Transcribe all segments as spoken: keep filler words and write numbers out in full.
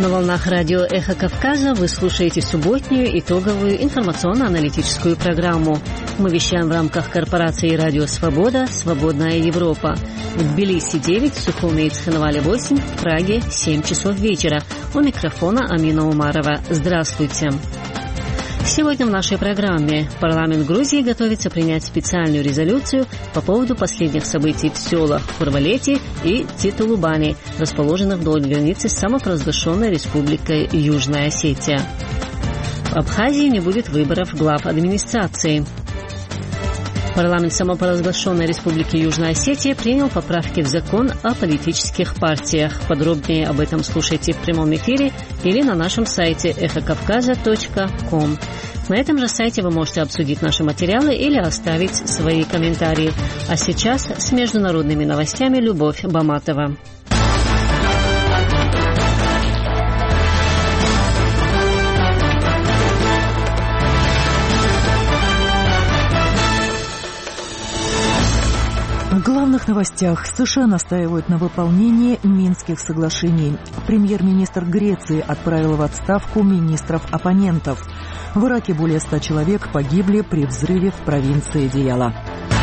На волнах радио «Эхо Кавказа» вы слушаете субботнюю итоговую информационно-аналитическую программу. Мы вещаем в рамках корпорации «Радио Свобода. Свободная Европа». В Тбилиси девять, в Сухуме и Цхинвале восемь, в Праге семь часов вечера. У микрофона Амина Умарова. Здравствуйте. Сегодня в нашей программе парламент Грузии готовится принять специальную резолюцию по поводу последних событий в селах Хурвалети и Титулубани, расположенных вдоль границы с самопровозглашенной республикой Южная Осетия. В Абхазии не будет выборов глав администрации. Парламент самопровозглашенной республики Южная Осетия принял поправки в закон о политических партиях. Подробнее об этом слушайте в прямом эфире или на нашем сайте эхо кавказа точка ком. На этом же сайте вы можете обсудить наши материалы или оставить свои комментарии. А сейчас с международными новостями Любовь Баматова. В главных новостях. США настаивают на выполнении Минских соглашений. Премьер-министр Греции отправил в отставку министров-оппонентов. В Ираке более ста человек погибли при взрыве в провинции Дияла.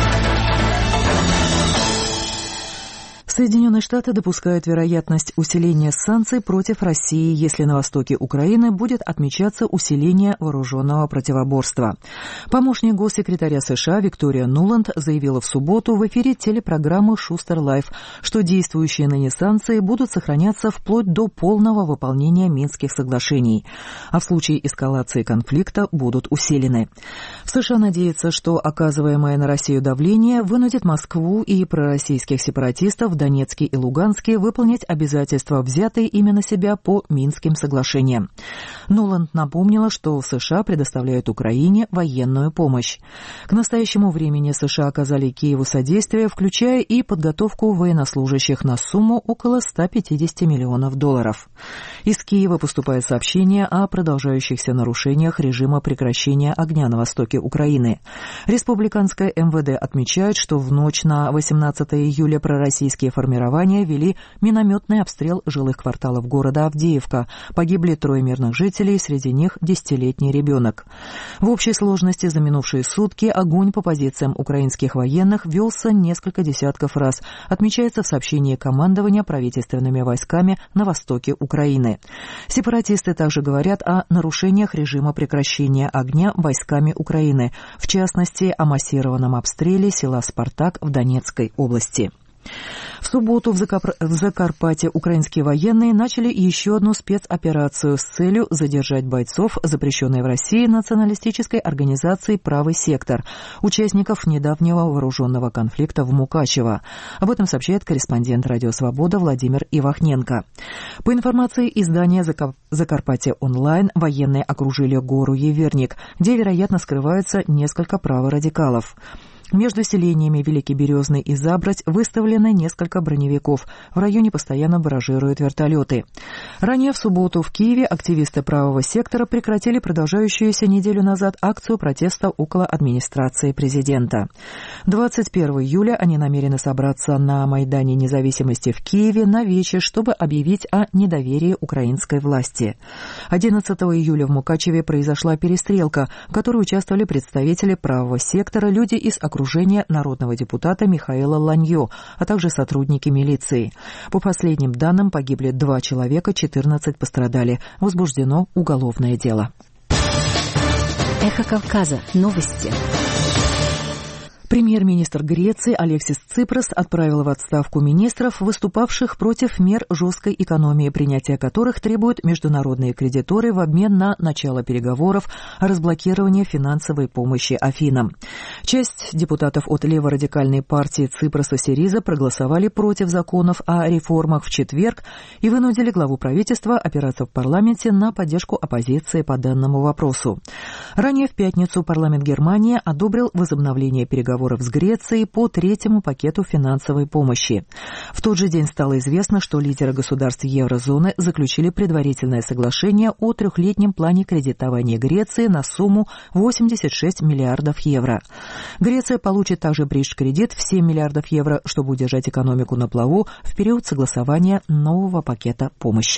Соединенные Штаты допускают вероятность усиления санкций против России, если на востоке Украины будет отмечаться усиление вооруженного противоборства. Помощник госсекретаря США Виктория Нуланд заявила в субботу в эфире телепрограммы «Шустер Лайф», что действующие ныне санкции будут сохраняться вплоть до полного выполнения Минских соглашений, а в случае эскалации конфликта будут усилены. В США надеются, что оказываемое на Россию давление вынудит Москву и пророссийских сепаратистов в Донецке и Луганске выполнить обязательства, взятые ими на себя по Минским соглашениям. Нуланд напомнила, что США предоставляют Украине военную помощь. К настоящему времени США оказали Киеву содействие, включая и подготовку военнослужащих на сумму около ста пятидесяти миллионов долларов. Из Киева поступает сообщение о продолжающихся нарушениях режима прекращения огня на востоке Украины. Республиканское эм вэ дэ отмечает, что в ночь на восемнадцатое июля пророссийские формирования вели минометный обстрел жилых кварталов города Авдеевка. Погибли трое мирных жителей, среди них десятилетний ребенок. В общей сложности за минувшие сутки огонь по позициям украинских военных велся несколько десятков раз, отмечается в сообщении командования правительственными войсками на востоке Украины. Сепаратисты также говорят о нарушениях режима прекращения огня войсками Украины, в частности, о массированном обстреле села Спартак в Донецкой области. В субботу в, Закар... в Закарпатье украинские военные начали еще одну спецоперацию с целью задержать бойцов запрещенной в России националистической организации «Правый сектор», участников недавнего вооруженного конфликта в Мукачево. Об этом сообщает корреспондент «Радио Свобода» Владимир Ивахненко. По информации издания Закар... «Закарпатье онлайн», военные окружили гору Еверник, где, вероятно, скрывается несколько праворадикалов. Между селениями Великий Березный и Забрать выставлены несколько броневиков. В районе постоянно баражируют вертолеты. Ранее в субботу в Киеве активисты правого сектора прекратили продолжающуюся неделю назад акцию протеста около администрации президента. двадцать первого июля они намерены собраться на Майдане Независимости в Киеве на вечер, чтобы объявить о недоверии украинской власти. одиннадцатого июля в Мукачеве произошла перестрелка, в которой участвовали представители правого сектора, люди из окружения окружения народного депутата Михаила Ланьо, а также сотрудники милиции. По последним данным погибли два человека, четырнадцать пострадали. Возбуждено уголовное дело. Эхо Кавказа. Новости. Премьер-министр Греции Алексис Ципрас отправил в отставку министров, выступавших против мер жесткой экономии, принятия которых требуют международные кредиторы в обмен на начало переговоров о разблокировании финансовой помощи Афинам. Часть депутатов от леворадикальной партии Ципраса Сириза проголосовали против законов о реформах в четверг и вынудили главу правительства опираться в парламенте на поддержку оппозиции по данному вопросу. Ранее в пятницу парламент Германии одобрил возобновление переговоров с Грецией по третьему пакету финансовой помощи. В тот же день стало известно, что лидеры государств еврозоны заключили предварительное соглашение о трехлетнем плане кредитования Греции на сумму восемьдесят шесть миллиардов евро. Греция получит также бридж-кредит в семь миллиардов евро, чтобы удержать экономику на плаву в период согласования нового пакета помощи.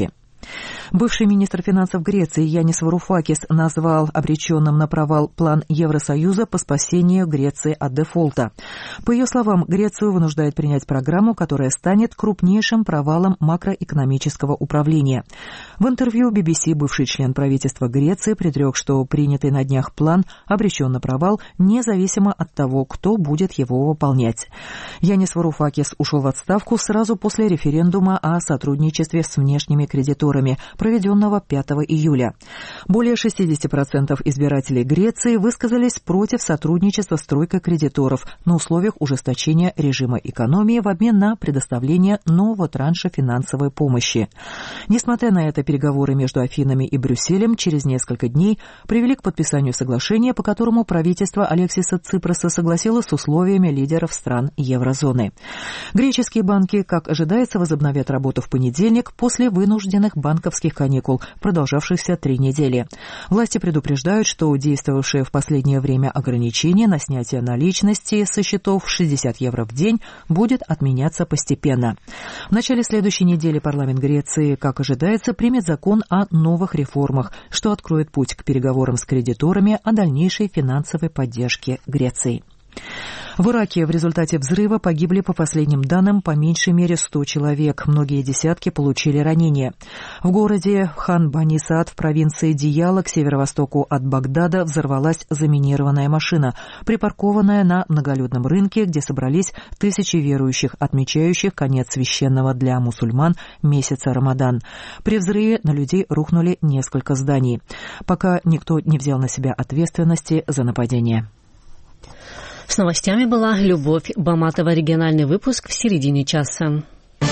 Бывший министр финансов Греции Янис Варufakis назвал обреченным на провал план Евросоюза по спасению Греции от дефолта. По ее словам, Грецию вынуждает принять программу, которая станет крупнейшим провалом макроэкономического управления. В интервью би би си бывший член правительства Греции предрек, что принятый на днях план обречен на провал, независимо от того, кто будет его выполнять. Янис Варufakis ушел в отставку сразу после референдума о сотрудничестве с внешними кредиторами, проведенного пятого июля. Более шестьдесят процентов избирателей Греции высказались против сотрудничества с тройкой кредиторов на условиях ужесточения режима экономии в обмен на предоставление нового транша финансовой помощи. Несмотря на это, переговоры между Афинами и Брюсселем через несколько дней привели к подписанию соглашения, по которому правительство Алексиса Ципроса согласилось с условиями лидеров стран еврозоны. Греческие банки, как ожидается, возобновят работу в понедельник после вынужденных банковских каникул, продолжавшихся три недели. Власти предупреждают, что действовавшие в последнее время ограничения на снятие наличности со счетов шестьдесят евро в день будет отменяться постепенно. В начале следующей недели парламент Греции, как ожидается, примет закон о новых реформах, что откроет путь к переговорам с кредиторами о дальнейшей финансовой поддержке Греции. В Ираке в результате взрыва погибли, по последним данным, по меньшей мере сто человек. Многие десятки получили ранения. В городе Хан-Бани-Саад в провинции Дияла к северо-востоку от Багдада взорвалась заминированная машина, припаркованная на многолюдном рынке, где собрались тысячи верующих, отмечающих конец священного для мусульман месяца Рамадан. При взрыве на людей рухнули несколько зданий. Пока никто не взял на себя ответственности за нападение. С новостями была Любовь Баматова. Региональный выпуск в середине часа.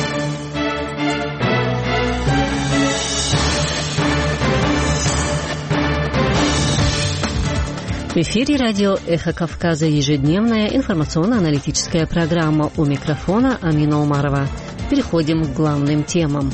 В эфире радио «Эхо Кавказа», ежедневная информационно-аналитическая программа. У микрофона Амина Умарова. Переходим к главным темам.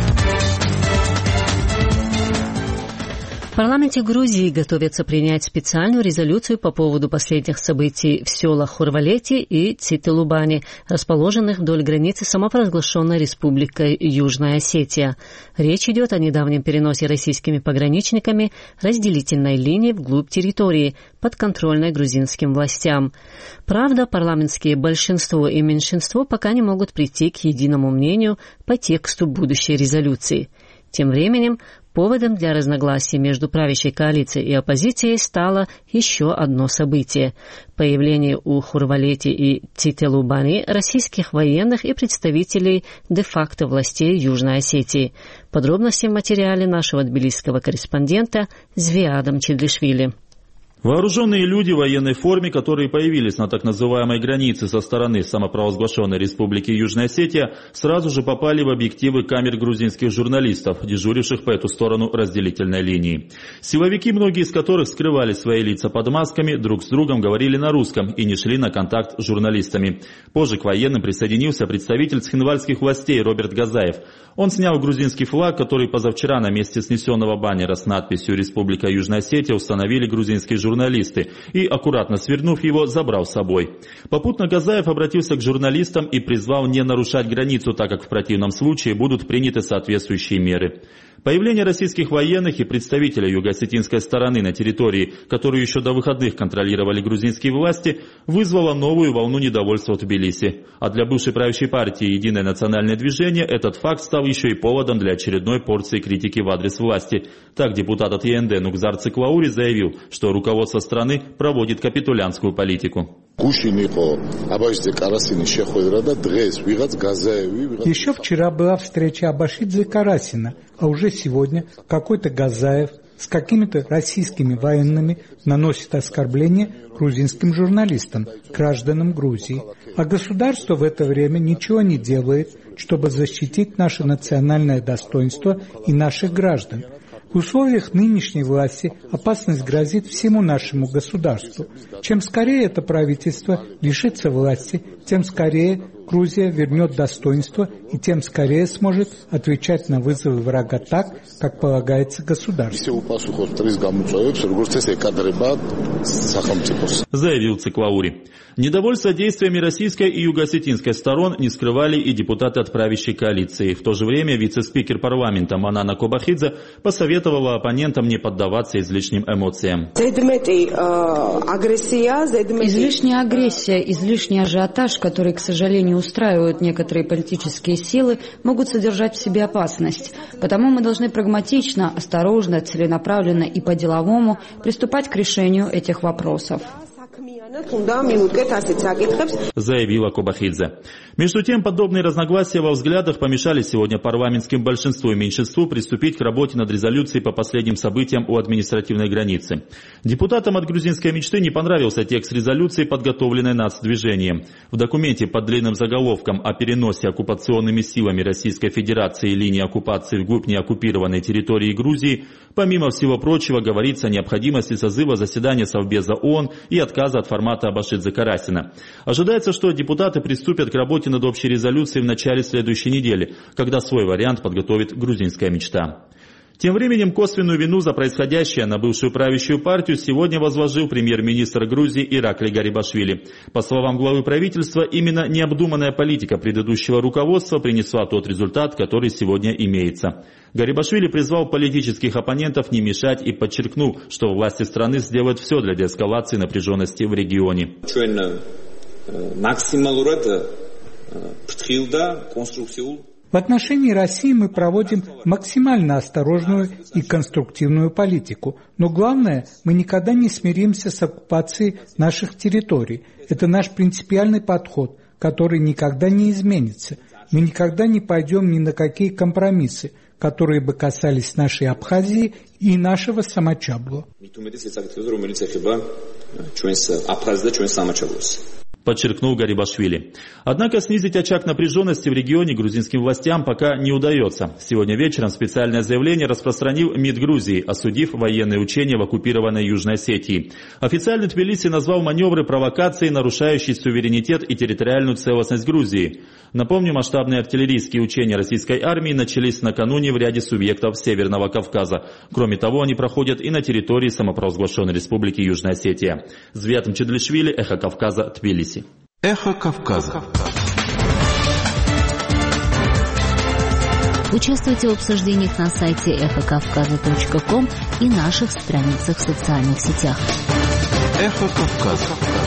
В парламенте Грузии готовятся принять специальную резолюцию по поводу последних событий в селах Хорвалети и Цитилубани, расположенных вдоль границы самопровозглашенной республикой Южная Осетия. Речь идет о недавнем переносе российскими пограничниками разделительной линии вглубь территории, подконтрольной грузинским властям. Правда, парламентские большинство и меньшинство пока не могут прийти к единому мнению по тексту будущей резолюции. Тем временем, поводом для разногласий между правящей коалицией и оппозицией стало еще одно событие – появление у Хорвалети и Цитилубани российских военных и представителей де-факто властей Южной Осетии. Подробности в материале нашего тбилисского корреспондента Звиадом Чедлишвили. Вооруженные люди в военной форме, которые появились на так называемой границе со стороны самопровозглашенной республики Южная Осетия, сразу же попали в объективы камер грузинских журналистов, дежуривших по эту сторону разделительной линии. Силовики, многие из которых скрывали свои лица под масками, друг с другом говорили на русском и не шли на контакт с журналистами. Позже к военным присоединился представитель цхинвальских властей Роберт Газаев. Он снял грузинский флаг, который позавчера на месте снесенного баннера с надписью «Республика Южная Осетия» установили грузинские журналисты и, аккуратно свернув его, забрал с собой. Попутно Газаев обратился к журналистам и призвал не нарушать границу, так как в противном случае будут приняты соответствующие меры. Появление российских военных и представителей юго-осетинской стороны на территории, которую еще до выходных контролировали грузинские власти, вызвало новую волну недовольства в Тбилиси. А для бывшей правящей партии «Единое национальное движение» этот факт стал еще и поводом для очередной порции критики в адрес власти. Так депутат от ЕНД Нукзар Циклаури заявил, что руководство страны проводит капитулянскую политику. Еще вчера была встреча Абашидзе Карасина, а уже сегодня какой-то Газаев с какими-то российскими военными наносит оскорбления грузинским журналистам, гражданам Грузии. А государство в это время ничего не делает, чтобы защитить наше национальное достоинство и наших граждан. В условиях нынешней власти опасность грозит всему нашему государству. Чем скорее это правительство лишится власти, тем скорее Грузия вернет достоинство и тем скорее сможет отвечать на вызовы врага так, как полагается государству. Заявил Циклаури. Недовольство действиями российской и юго-осетинской сторон не скрывали и депутаты от правящей коалиции. В то же время вице-спикер парламента Манана Кобахидзе посоветовала оппонентам не поддаваться излишним эмоциям. Излишняя агрессия, излишний ажиотаж, который, к сожалению, устраивают некоторые политические силы, могут содержать в себе опасность. Потому мы должны прагматично, осторожно, целенаправленно и по-деловому приступать к решению этих вопросов. Заявила Кобахидзе. Между тем, подобные разногласия во взглядах помешали сегодня парламентским большинству и меньшинству приступить к работе над резолюцией по последним событиям у административной границы. Депутатам от грузинской мечты не понравился текст резолюции, подготовленной нацдвижением. В документе под длинным заголовком о переносе оккупационными силами Российской Федерации линии оккупации вглубь неоккупированной территории Грузии, помимо всего прочего, говорится о необходимости созыва заседания Совбеза ООН и отказа от формата Абашидзе-Карасина. Ожидается, что депутаты приступят к работе над общей резолюцией в начале следующей недели, когда свой вариант подготовит грузинская мечта. Тем временем косвенную вину за происходящее на бывшую правящую партию сегодня возложил премьер-министр Грузии Иракли Гарибашвили. По словам главы правительства, именно необдуманная политика предыдущего руководства принесла тот результат, который сегодня имеется. Гарибашвили призвал политических оппонентов не мешать и подчеркнул, что власти страны сделают все для деэскалации напряженности в регионе. В отношении России мы проводим максимально осторожную и конструктивную политику. Но главное, мы никогда не смиримся с оккупацией наших территорий. Это наш принципиальный подход, который никогда не изменится. Мы никогда не пойдем ни на какие компромиссы, которые бы касались нашей Абхазии и нашего Самачабло. Подчеркнул Гарибашвили. Однако снизить очаг напряженности в регионе грузинским властям пока не удается. Сегодня вечером специальное заявление распространил МИД Грузии, осудив военные учения в оккупированной Южной Осетии. Официально Тбилиси назвал маневры провокацией, нарушающей суверенитет и территориальную целостность Грузии. Напомню, масштабные артиллерийские учения российской армии начались накануне в ряде субъектов Северного Кавказа. Кроме того, они проходят и на территории самопровозглашенной республики Южная Осетия. Звят Мчедлишвили, Эхо Кавказа, Тбилиси. Эхо Кавказа. Участвуйте в обсуждениях на сайте эхо кавказа точка ком и наших страницах в социальных сетях. Эхо Кавказа.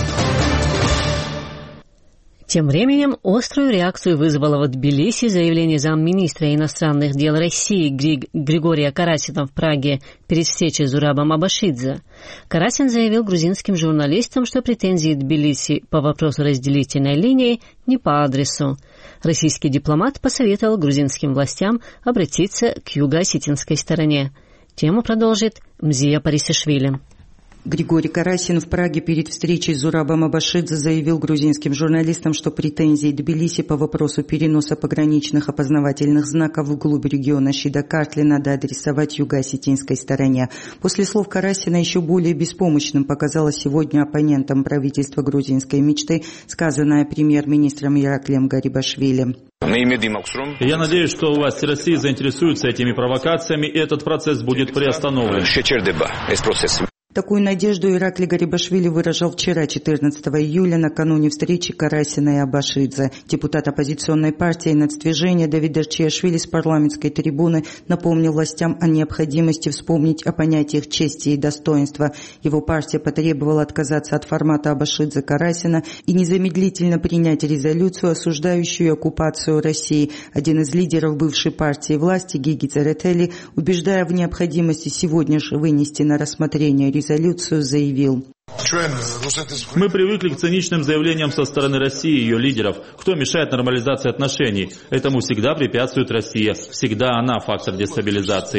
Тем временем острую реакцию вызвало в Тбилиси заявление замминистра иностранных дел России Григ... Григория Карасина в Праге перед встречей с Зурабом Абашидзе. Карасин заявил грузинским журналистам, что претензии Тбилиси по вопросу разделительной линии не по адресу. Российский дипломат посоветовал грузинским властям обратиться к юго-осетинской стороне. Тему продолжит Мзия Парисишвили. Григорий Карасин в Праге перед встречей с Зурабом Абашидзе заявил грузинским журналистам, что претензии Тбилиси по вопросу переноса пограничных опознавательных знаков вглубь региона Шида-Картли надо адресовать юго-осетинской стороне. После слов Карасина еще более беспомощным показалось сегодня оппонентам правительства грузинской мечты, сказанное премьер-министром Ираклием Гарибашвили. Я надеюсь, что власти России заинтересуются этими провокациями, и этот процесс будет приостановлен. Такую надежду Иракли Гарибашвили выражал вчера, четырнадцатого июля, накануне встречи Карасина и Абашидзе. Депутат оппозиционной партии «Нацдвижение» Давид Дарчиашвили с парламентской трибуны напомнил властям о необходимости вспомнить о понятиях чести и достоинства. Его партия потребовала отказаться от формата Абашидзе-Карасина и незамедлительно принять резолюцию, осуждающую оккупацию России. Один из лидеров бывшей партии власти, Гиги Церетели, убеждая в необходимости сегодня же вынести на рассмотрение резолюцию, резолюцию заявил. Мы привыкли к циничным заявлениям со стороны России и ее лидеров. Кто мешает нормализации отношений? Этому всегда препятствует Россия. Всегда она фактор дестабилизации.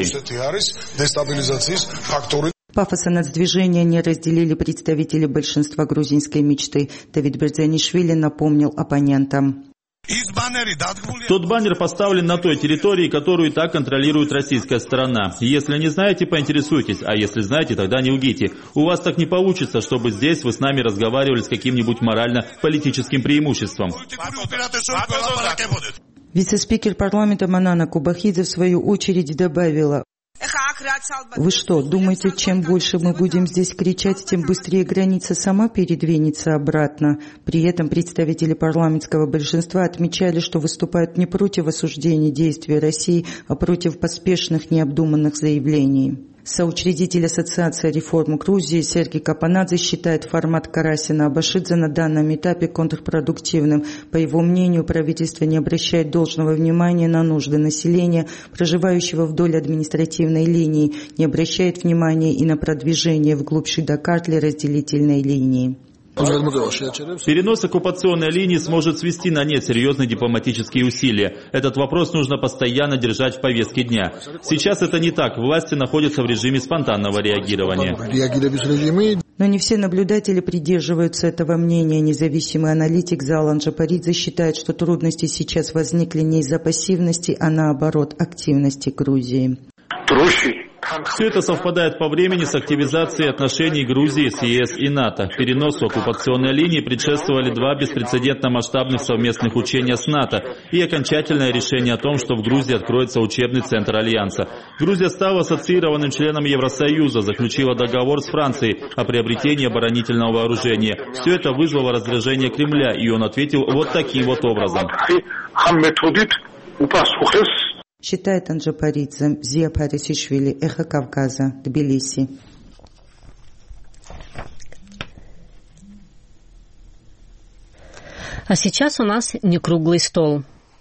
Пафоса нацдвижения не разделили представители большинства грузинской мечты. Давид Бердзянишвили напомнил оппонентам. Тот баннер поставлен на той территории, которую и так контролирует российская сторона. Если не знаете, поинтересуйтесь, а если знаете, тогда не лгите. У вас так не получится, чтобы здесь вы с нами разговаривали с каким-нибудь морально-политическим преимуществом. Вице-спикер парламента Манана Кубахидзе в свою очередь добавила: вы что, думаете, чем больше мы будем здесь кричать, тем быстрее граница сама передвинется обратно? При этом представители парламентского большинства отмечали, что выступают не против осуждения действий России, а против поспешных необдуманных заявлений. Соучредитель Ассоциации реформ Грузии Сергей Капанадзе считает формат Карасина-Абашидзе на данном этапе контрпродуктивным. По его мнению, правительство не обращает должного внимания на нужды населения, проживающего вдоль административной линии, не обращает внимания и на продвижение вглубь Шида-Картли разделительной линии. Перенос оккупационной линии сможет свести на нет серьезные дипломатические усилия. Этот вопрос нужно постоянно держать в повестке дня. Сейчас это не так. Власти находятся в режиме спонтанного реагирования. Но не все наблюдатели придерживаются этого мнения. Независимый аналитик Залан Джапаридзе считает, что трудности сейчас возникли не из-за пассивности, а наоборот активности Грузии. Все это совпадает по времени с активизацией отношений Грузии с ЕС и НАТО. Переносу оккупационной линии предшествовали два беспрецедентно масштабных совместных учения с НАТО и окончательное решение о том, что в Грузии откроется учебный центр Альянса. Грузия стала ассоциированным членом Евросоюза, заключила договор с Францией о приобретении оборонительного вооружения. Все это вызвало раздражение Кремля, и он ответил вот таким вот образом. Считает Анджапаридзе. Зия Парисишвили, Эхо Кавказа, Тбилиси. А сейчас у нас не круглый стол.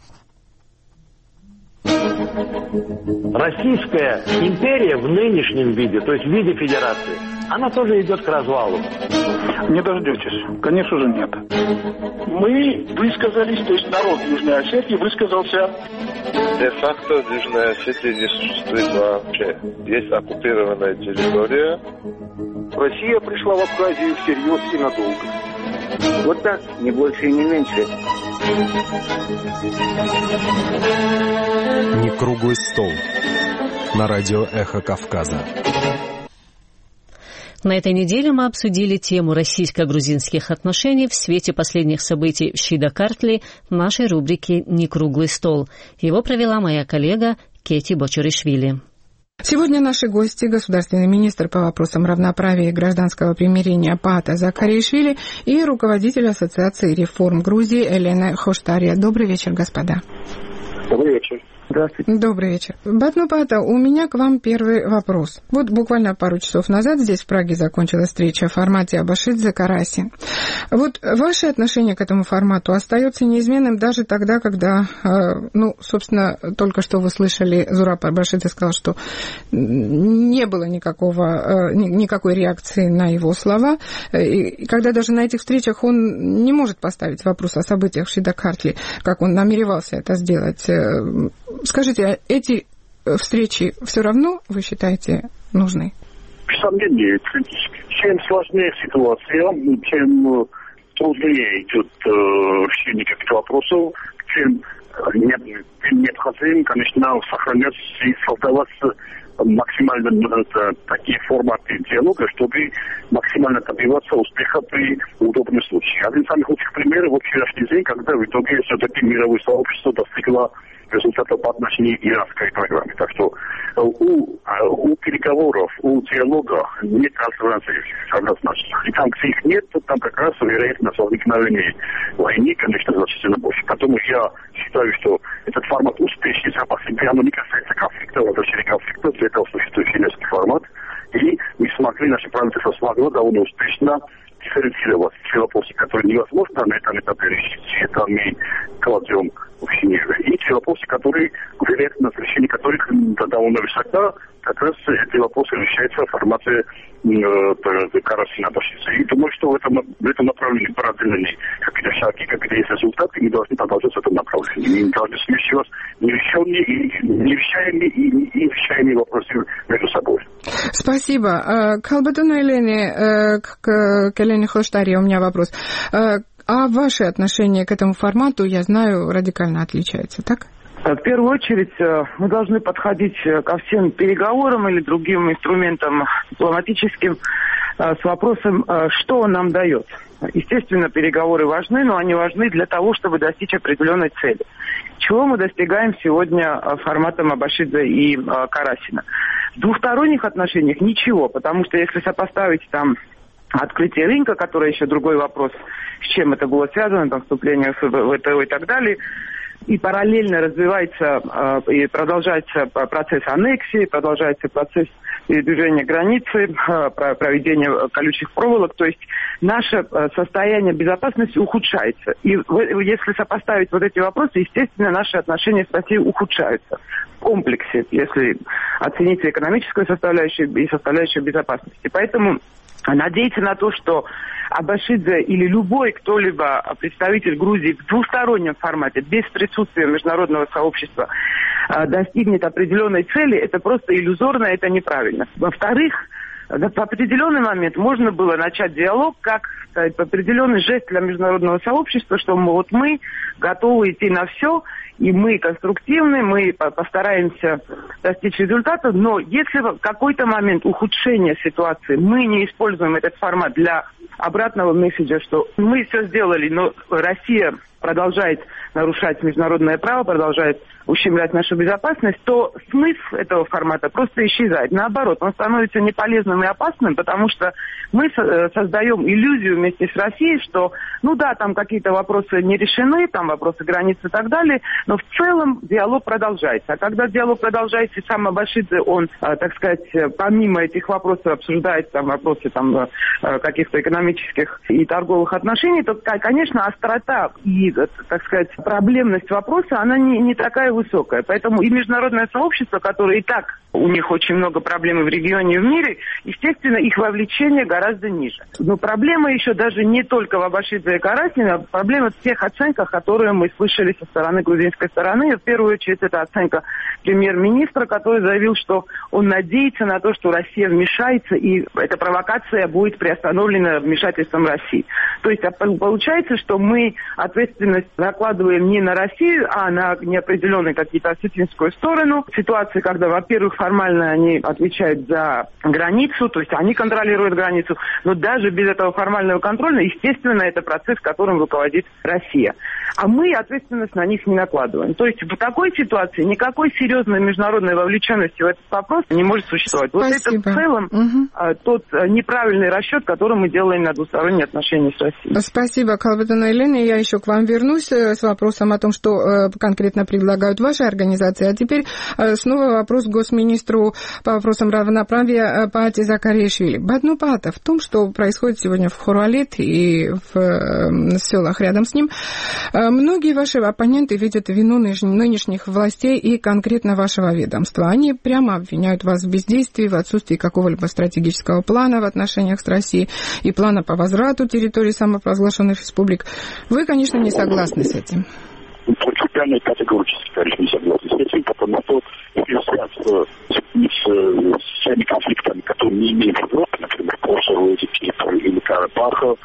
Российская империя в нынешнем виде, то есть в виде федерации, она тоже идет к развалу. Не дождетесь. Конечно же, нет. Мы высказались, то есть народ Южной Осетии высказался. Де-факто Южная Осетия не существует вообще. Есть оккупированная территория. Россия пришла в Абхазию всерьез и надолго. Вот так, не больше и не меньше. Не круглый стол. На радио «Эхо Кавказа». На этой неделе мы обсудили тему российско-грузинских отношений в свете последних событий в Шида-Картли в нашей рубрике «Не круглый стол». Его провела моя коллега Кети Бочаришвили. Сегодня наши гости — государственный министр по вопросам равноправия и гражданского примирения Паата Закаришвили и руководитель Ассоциации реформ Грузии Елена Хоштария. Добрый вечер, господа. Добрый вечер. Здравствуйте. Добрый вечер. Батну Паата, у меня к вам первый вопрос. Вот буквально пару часов назад здесь в Праге закончилась встреча в формате Абашидзе-Карасин. Вот ваше отношение к этому формату остается неизменным даже тогда, когда, ну, собственно, только что вы слышали, Зураб Абашидзе сказал, что не было никакого, никакой реакции на его слова, и когда даже на этих встречах он не может поставить вопрос о событиях в Шида-Картли, как он намеревался это сделать. Скажите, а эти встречи все равно, вы считаете, нужны? Без сомнения, чем сложнее ситуация, чем труднее идет решение каких-то вопросов, чем необходимо, конечно, сохранять и создавать максимально такие форматы диалога, чтобы максимально добиваться успеха при удобном случае. Один из самых лучших примеров вот вчерашний день, когда в итоге все-таки мировое сообщество достигло результатов по отношению к иранской программе. Так что у, у переговоров, у диалога нет альтернатив однозначно. И там, где их нет, там как раз вероятность возникновения войны, конечно, значительно больше. Поэтому я считаю, что этот формат успешный сам по себе, оно не касается конфликта, возвращения конфликта, для этого существует финский формат. И мы смогли, наше правительство смогло довольно успешно дифференцировать те вопросы, которые невозможно на этом этапе решить. Это мы кладем в Женеве. И те вопросы, которые, вероятность решения которых довольно высока, как раз эти вопросы решаются в формате э, Карасина Абашидзе. И думаю, что в этом, в этом направлении параллельные какие-то шаги, какие-то есть результаты, мы должны продолжать в этом направлении. Мы не должны смешивать нерешенные и нерешаемые и нерешаемые вопросы между собой. Спасибо. К Албатуну Елене, к Елене Хоштарии у меня вопрос. А ваши отношения к этому формату, я знаю, радикально отличаются, так? В первую очередь мы должны подходить ко всем переговорам или другим инструментам дипломатическим с вопросом, что он нам дает. Естественно, переговоры важны, но они важны для того, чтобы достичь определенной цели. Чего мы достигаем сегодня форматом Абашидзе и Карасина? В двухсторонних отношениях ничего, потому что если сопоставить там открытие рынка, которое еще другой вопрос, с чем это было связано, там вступление в ВТО и так далее, и параллельно развивается э, и продолжается процесс аннексии, продолжается процесс передвижения границы, э, проведения колючих проволок. То есть наше состояние безопасности ухудшается. И в, если сопоставить вот эти вопросы, естественно, наши отношения с Россией ухудшаются в комплексе, если оценить экономическую составляющую и составляющую безопасности. Поэтому надеяться на то, что Абашидзе или любой кто-либо представитель Грузии в двустороннем формате, без присутствия международного сообщества, достигнет определенной цели, это просто иллюзорно, это неправильно. Во-вторых, в определенный момент можно было начать диалог как определенный жест для международного сообщества, что вот мы готовы идти на все, и мы конструктивны, мы постараемся достичь результата, но если в какой-то момент ухудшения ситуации мы не используем этот формат для обратного месседжа, что мы все сделали, но Россия продолжает нарушать международное право, продолжает ущемлять нашу безопасность, то смысл этого формата просто исчезает. Наоборот, он становится неполезным и опасным, потому что мы создаем иллюзию вместе с Россией, что, ну да, там какие-то вопросы не решены, там вопросы границ и так далее, но в целом диалог продолжается. А когда диалог продолжается, и сам Абашидзе, он, так сказать, помимо этих вопросов обсуждает там вопросы там, каких-то экономических и торговых отношений, то, конечно, острота и, так сказать, проблемность вопроса, она не, не такая высокая. Поэтому и международное сообщество, которое и так, у них очень много проблем в регионе и в мире, естественно, их вовлечение гораздо ниже. Но проблема еще даже не только в Абашидзе и Карасине, а проблема в тех оценках, которые мы слышали со стороны грузинской стороны. В первую очередь, это оценка премьер-министра, который заявил, что он надеется на то, что Россия вмешается, и эта провокация будет приостановлена вмешательством России. То есть получается, что мы ответственность закладываем не на Россию, а на неопределенную какие-то осетинскую сторону. Ситуации, когда, во-первых, формально они отвечают за границу, то есть они контролируют границу, но даже без этого формального контроля, естественно, это процесс, которым руководит Россия. А мы ответственность на них не накладываем. То есть в такой ситуации никакой серьезной международной вовлеченности в этот вопрос не может существовать. Спасибо. Вот это в целом угу. тот неправильный расчет, который мы делаем на двусторонние отношения с Россией. Спасибо, Калбатана Елена. Я еще к вам вернусь с вопросом о том, что конкретно предлагают ваши организации. А теперь снова вопрос госминистру по вопросам равноправия Паати Закаришвили. Баднупата в том, что происходит сегодня в Хорвалит и в селах рядом с ним. Многие ваши оппоненты видят вину нынешних властей и конкретно вашего ведомства. Они прямо обвиняют вас в бездействии, в отсутствии какого-либо стратегического плана в отношениях с Россией и плана по возврату территорий самопровозглашенных республик. Вы, конечно, не согласны с этим. Принципиально и категорически, конечно, не согласны с этим, потому что связаться с теми конфликтами, которые не имеют Европы, например, Косово, Кипр или Карабаха,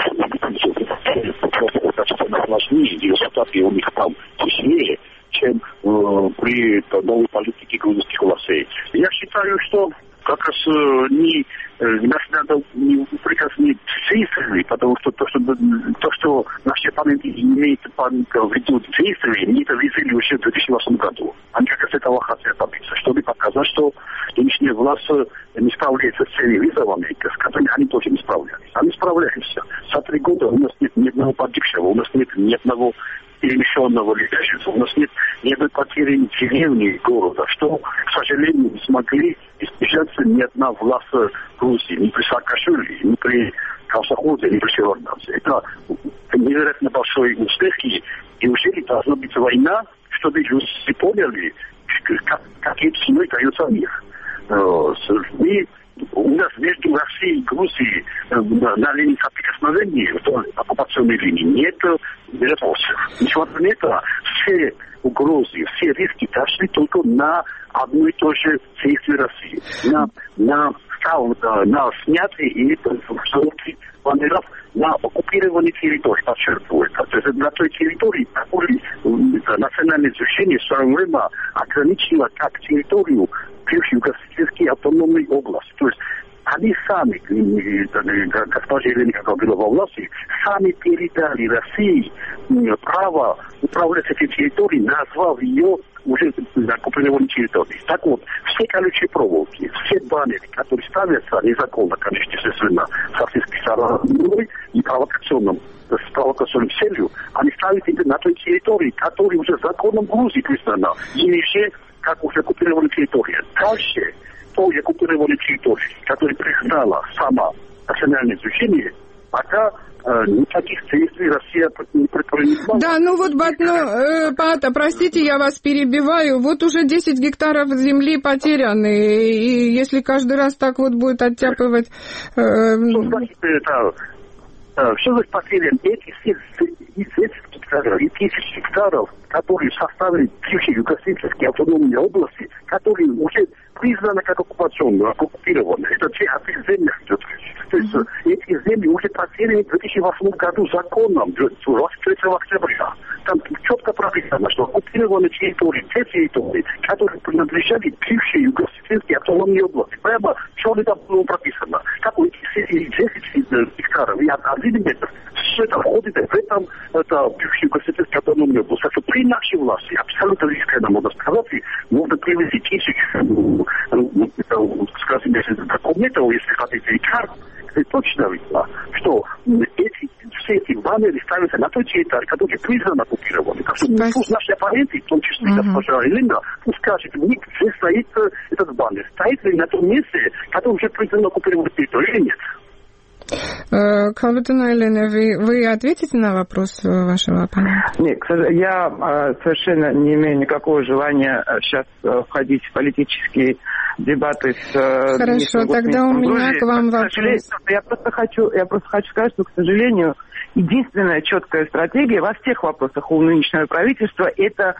просто достаточно сложнее, и результаты у них там сильнее, чем э, при новой политике грузинских властей. Я считаю, что как раз не, нас надо не упрекать не действиями, потому что то, что, то, что наши оппоненты имеют в виду действиями, они это видели уже в две тысячи восьмом году. Они как раз этого хотят добиться, чтобы показать, что нынешняя власть не справляется с теми вызовами, с которыми они тоже не справлялись. Они справляются. За три года у нас нет ни одного погибшего, у нас нет ни одного перемещенного летящего, у нас нет ни одной потери деревни и города, что, к сожалению, не смогли избежать ни одна власть Грузии, ни при Саакашвили, ни при Калсахозе, ни при Шеварднадзе. Это невероятно большой успех, и неужели должна быть война, чтобы люди поняли, как, каким ценой дается мир. Мы у нас между Россией и Грузией на, на линии соприкосновения, в оккупационной линии, нет миротворцев. Несмотря на это, все угрозы, все риски дошли только на одно и то же действие России. На, на, на снятие и установки баннеров на оккупированной территории, подчеркиваю это. То есть на той территории, которую национальное движение в свое время ограничило как территорию бывшей югославской автономной области. То есть они сами, госпожа Елена, когда была во власти, сами передали России право управлять этой территорией, назвав ее уже оккупированной территорией. Так вот, все колючие проволоки, все баннеры, которые ставятся незаконно, конечно, естественно, фактически стороной и провокационным, с провокационной целью, они ставятся на той территории, которая уже законом Грузии признана, и ниже, как уже оккупированная территория. Дальше, той оккупированной территории, которая признала сама национальное движение, пока э, никаких действий Россия не предпринимала. Да, ну вот, Батно, э, Паата, простите, я вас перебиваю. Вот уже десять гектаров земли потеряны, и если каждый раз так вот будет оттяпывать... Э, что значит это? Что значит потерян? Эти десять гектаров и тысяч гектаров, которые составили бывшие югославские автономные области, которые уже признаны как оккупационные, оккупированные. Это те от их землях идет. То есть mm-hmm. эти земли уже потеряны в две тысячи восьмом году законом, двадцать третьего октября. Там четко прописано, что оккупированные территории, те территории, которые принадлежали бывшей югославские автономные области. Прямо что там было прописано. Как у этих десять гектаров и один метр, все это входит в этом бывшей югославские автономные области. Так что при нашей власти, абсолютно искренне можно сказать, можно привести тысячи, скажем, документов, если хотите, и карт, где точно видно, что эти, все эти баннеры ставятся на той территории, которая признана оккупированной. Так что пусть наши оппоненты, в том числе uh-huh. госпожа Елена, пусть скажет, где стоит этот баннер. Стоит ли на том месте, которое уже признано оккупированной территорией или нет? Калбатана Елена, вы, вы ответите на вопрос вашего оппонента? Нет, я совершенно не имею никакого желания сейчас входить в политические дебаты с... Хорошо, тогда у меня Грузии. К вам вопрос. Я просто хочу, я просто хочу сказать, что, к сожалению, единственная четкая стратегия во всех вопросах у нынешнего правительства – это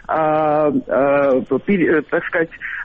так сказать,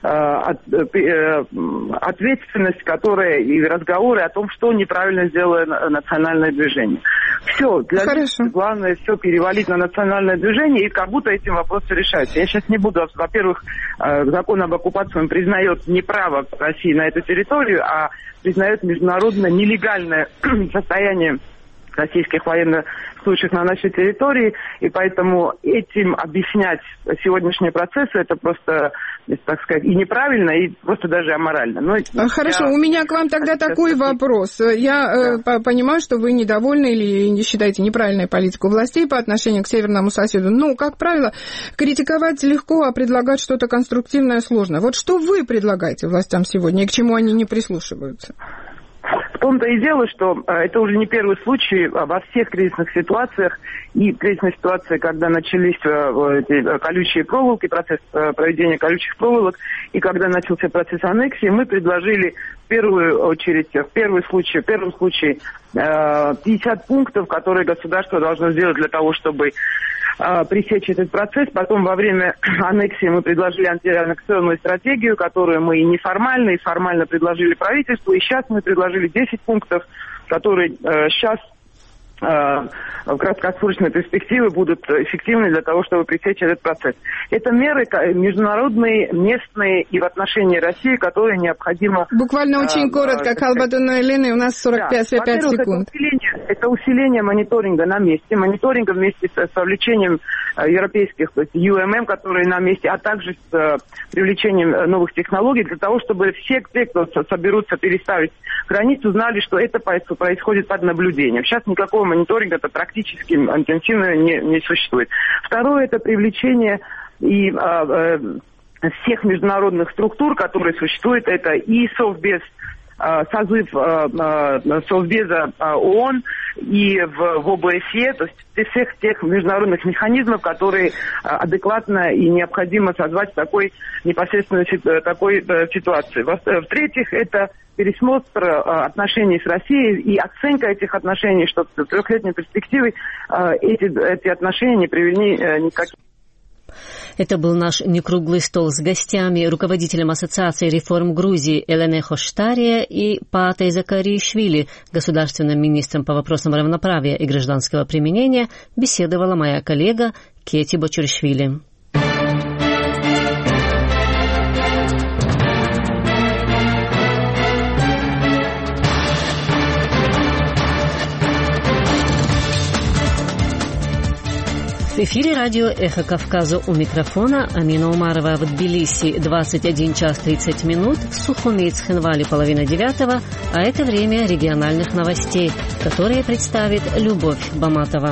ответственность, которая и разговоры о том, что неправильно сделало национальное движение. Все, для Хорошо. Них главное все перевалить на национальное движение, и как будто этим вопросы решаются. Я сейчас не буду, во-первых, закон об оккупации он признает не право России на эту территорию, а признает международно нелегальное состояние российских военных случаев на нашей территории, и поэтому этим объяснять сегодняшние процессы, это просто, так сказать, и неправильно, и просто даже аморально. Но Хорошо, я... у меня к вам тогда такой сказать... вопрос. Я да. э, понимаю, что вы недовольны или не считаете неправильной политику властей по отношению к северному соседу. Ну, как правило, критиковать легко, а предлагать что-то конструктивное сложно. Вот что вы предлагаете властям сегодня, и к чему они не прислушиваются? В том-то и дело, что это уже не первый случай во всех кризисных ситуациях, и кризисная ситуация, когда начались эти колючие проволоки, процесс проведения колючих проволок, и когда начался процесс аннексии, мы предложили в первую очередь, в первый случай, в первом случае пятьдесят пунктов, которые государство должно сделать для того, чтобы пресечь этот процесс. Потом во время аннексии мы предложили антианнексионную стратегию, которую мы и неформально, и формально предложили правительству. И сейчас мы предложили десять пунктов, которые э, сейчас э, в краткосрочной перспективе будут эффективны для того, чтобы пресечь этот процесс. Это меры международные, местные и в отношении России, которые необходимо... Буквально очень э, коротко, Калбатана Елена, у нас сорок пять да. секунд. Это усиление, это усиление мониторинга на месте, мониторинга вместе с привлечением европейских, то есть ю эм эм, которые на месте, а также с э, привлечением новых технологий для того, чтобы все те, кто соберутся переставить границу, знали, что это происходит под наблюдением. Сейчас никакого мониторинга это практически интенсивно не, не существует. Второе – это привлечение и э, э, всех международных структур, которые существуют. Это и Совбез, созыв Совбеза ООН и в, в о бэ эс е, то есть всех тех международных механизмов, которые адекватно и необходимо созвать в такой непосредственной такой ситуации. В-третьих, это пересмотр отношений с Россией и оценка этих отношений, что в трехлетней перспективе эти, эти отношения не привели ни к каким. Это был наш некруглый стол с гостями, руководителем Ассоциации реформ Грузии Элене Хоштария и Паатой Закаришвили, государственным министром по вопросам равноправия и гражданского применения, беседовала моя коллега Кети Бочуршвили. В эфире радио «Эхо Кавказа», у микрофона Амина Умарова. В Тбилиси двадцать один час тридцать минут, в Сухуми и Цхинвале половина девятого, а это время региональных новостей, которые представит Любовь Баматова.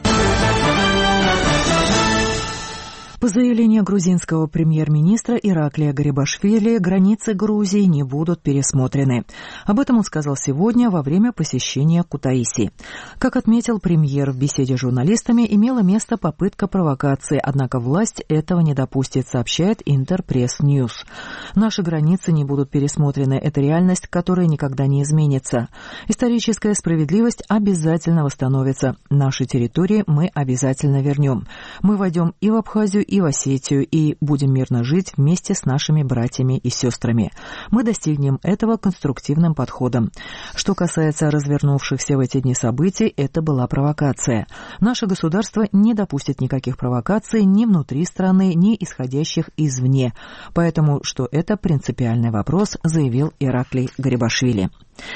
По заявлению грузинского премьер-министра Ираклия Гарибашвили, границы Грузии не будут пересмотрены. Об этом он сказал сегодня во время посещения Кутаиси. Как отметил премьер в беседе с журналистами, имела место попытка провокации, однако власть этого не допустит, сообщает Интерпресс Ньюс. Наши границы не будут пересмотрены. Это реальность, которая никогда не изменится. Историческая справедливость обязательно восстановится. Наши территории мы обязательно вернем. Мы войдем и в Абхазию, и в Осетию, и будем мирно жить вместе с нашими братьями и сестрами. Мы достигнем этого конструктивным подходом. Что касается развернувшихся в эти дни событий, это была провокация. Наше государство не допустит никаких провокаций ни внутри страны, ни исходящих извне. Поэтому, что это принципиальный вопрос, заявил Ираклий Гарибашвили.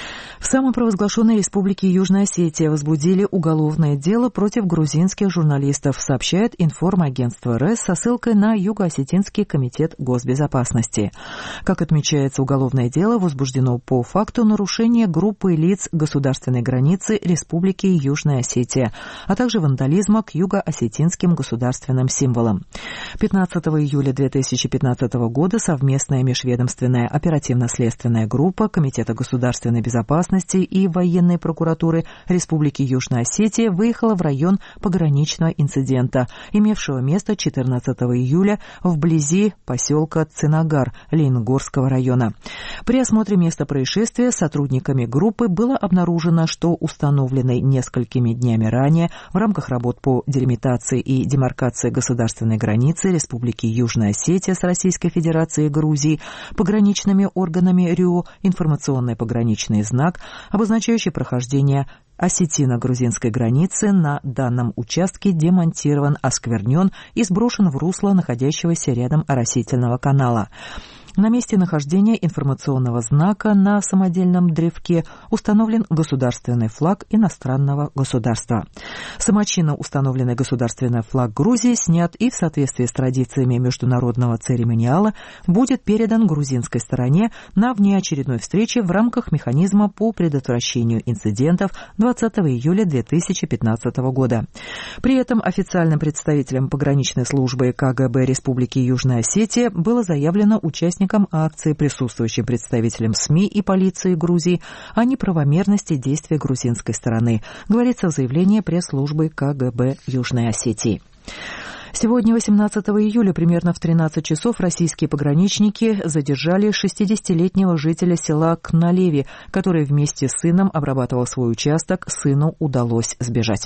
В самопровозглашенной республике Южная Осетия возбудили уголовное дело против грузинских журналистов, сообщает информагентство РЭС со ссылкой на Юго-Осетинский комитет госбезопасности. Как отмечается, уголовное дело возбуждено по факту нарушения группы лиц государственной границы республики Южная Осетия, а также вандализма к юго-осетинским государственным символам. пятнадцатого июля две тысячи пятнадцатого года совместная межведомственная оперативно-следственная группа Комитета государственной безопасности и военной прокуратуры Республики Южная Осетия выехала в район пограничного инцидента, имевшего место четырнадцатого июля вблизи поселка Цинагар Лениногорского района. При осмотре места происшествия сотрудниками группы было обнаружено, что установленный несколькими днями ранее в рамках работ по делимитации и демаркации государственной границы Республики Южная Осетия с Российской Федерацией и Грузией пограничными органами РИО информационный пограничный знак, обозначающий прохождение осетино-грузинской границы, на данном участке демонтирован, осквернен и сброшен в русло находящегося рядом оросительного канала. На месте нахождения информационного знака на самодельном древке установлен государственный флаг иностранного государства. Самочинно установленный государственный флаг Грузии снят и в соответствии с традициями международного церемониала будет передан грузинской стороне на внеочередной встрече в рамках механизма по предотвращению инцидентов двадцатого июля две тысячи пятнадцатого года. При этом официальным представителем пограничной службы КГБ Республики Южная Осетия было заявлено участникам акции, присутствующим представителям СМИ и полиции Грузии, о неправомерности действий грузинской стороны, говорится в заявлении пресс-службы КГБ Южной Осетии. Сегодня, восемнадцатого июля, примерно в тринадцать часов, российские пограничники задержали шестидесятилетнего жителя села Кналеви, который вместе с сыном обрабатывал свой участок. Сыну удалось сбежать.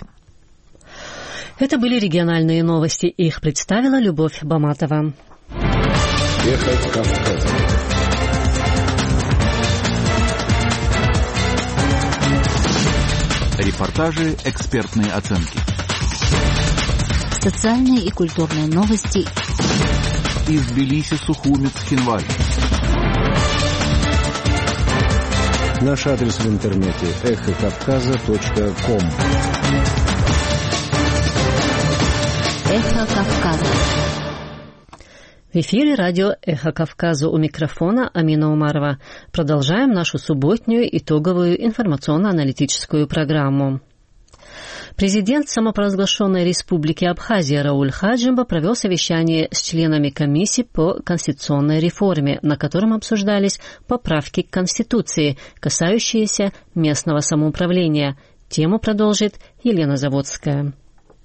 Это были региональные новости. Их представила Любовь Баматова. Эхо Кавказа. Репортажи, экспертные оценки. Социальные и культурные новости. Из Тбилиси, Сухуми, Цхинваль. Наш адрес в интернете эхо кавказа точка ком. Эхо Кавказа. В эфире радио «Эхо Кавказа», у микрофона Амина Умарова. Продолжаем нашу субботнюю итоговую информационно-аналитическую программу. Президент самопровозглашенной республики Абхазия Рауль Хаджимба провел совещание с членами комиссии по конституционной реформе, на котором обсуждались поправки к Конституции, касающиеся местного самоуправления. Тему продолжит Елена Заводская.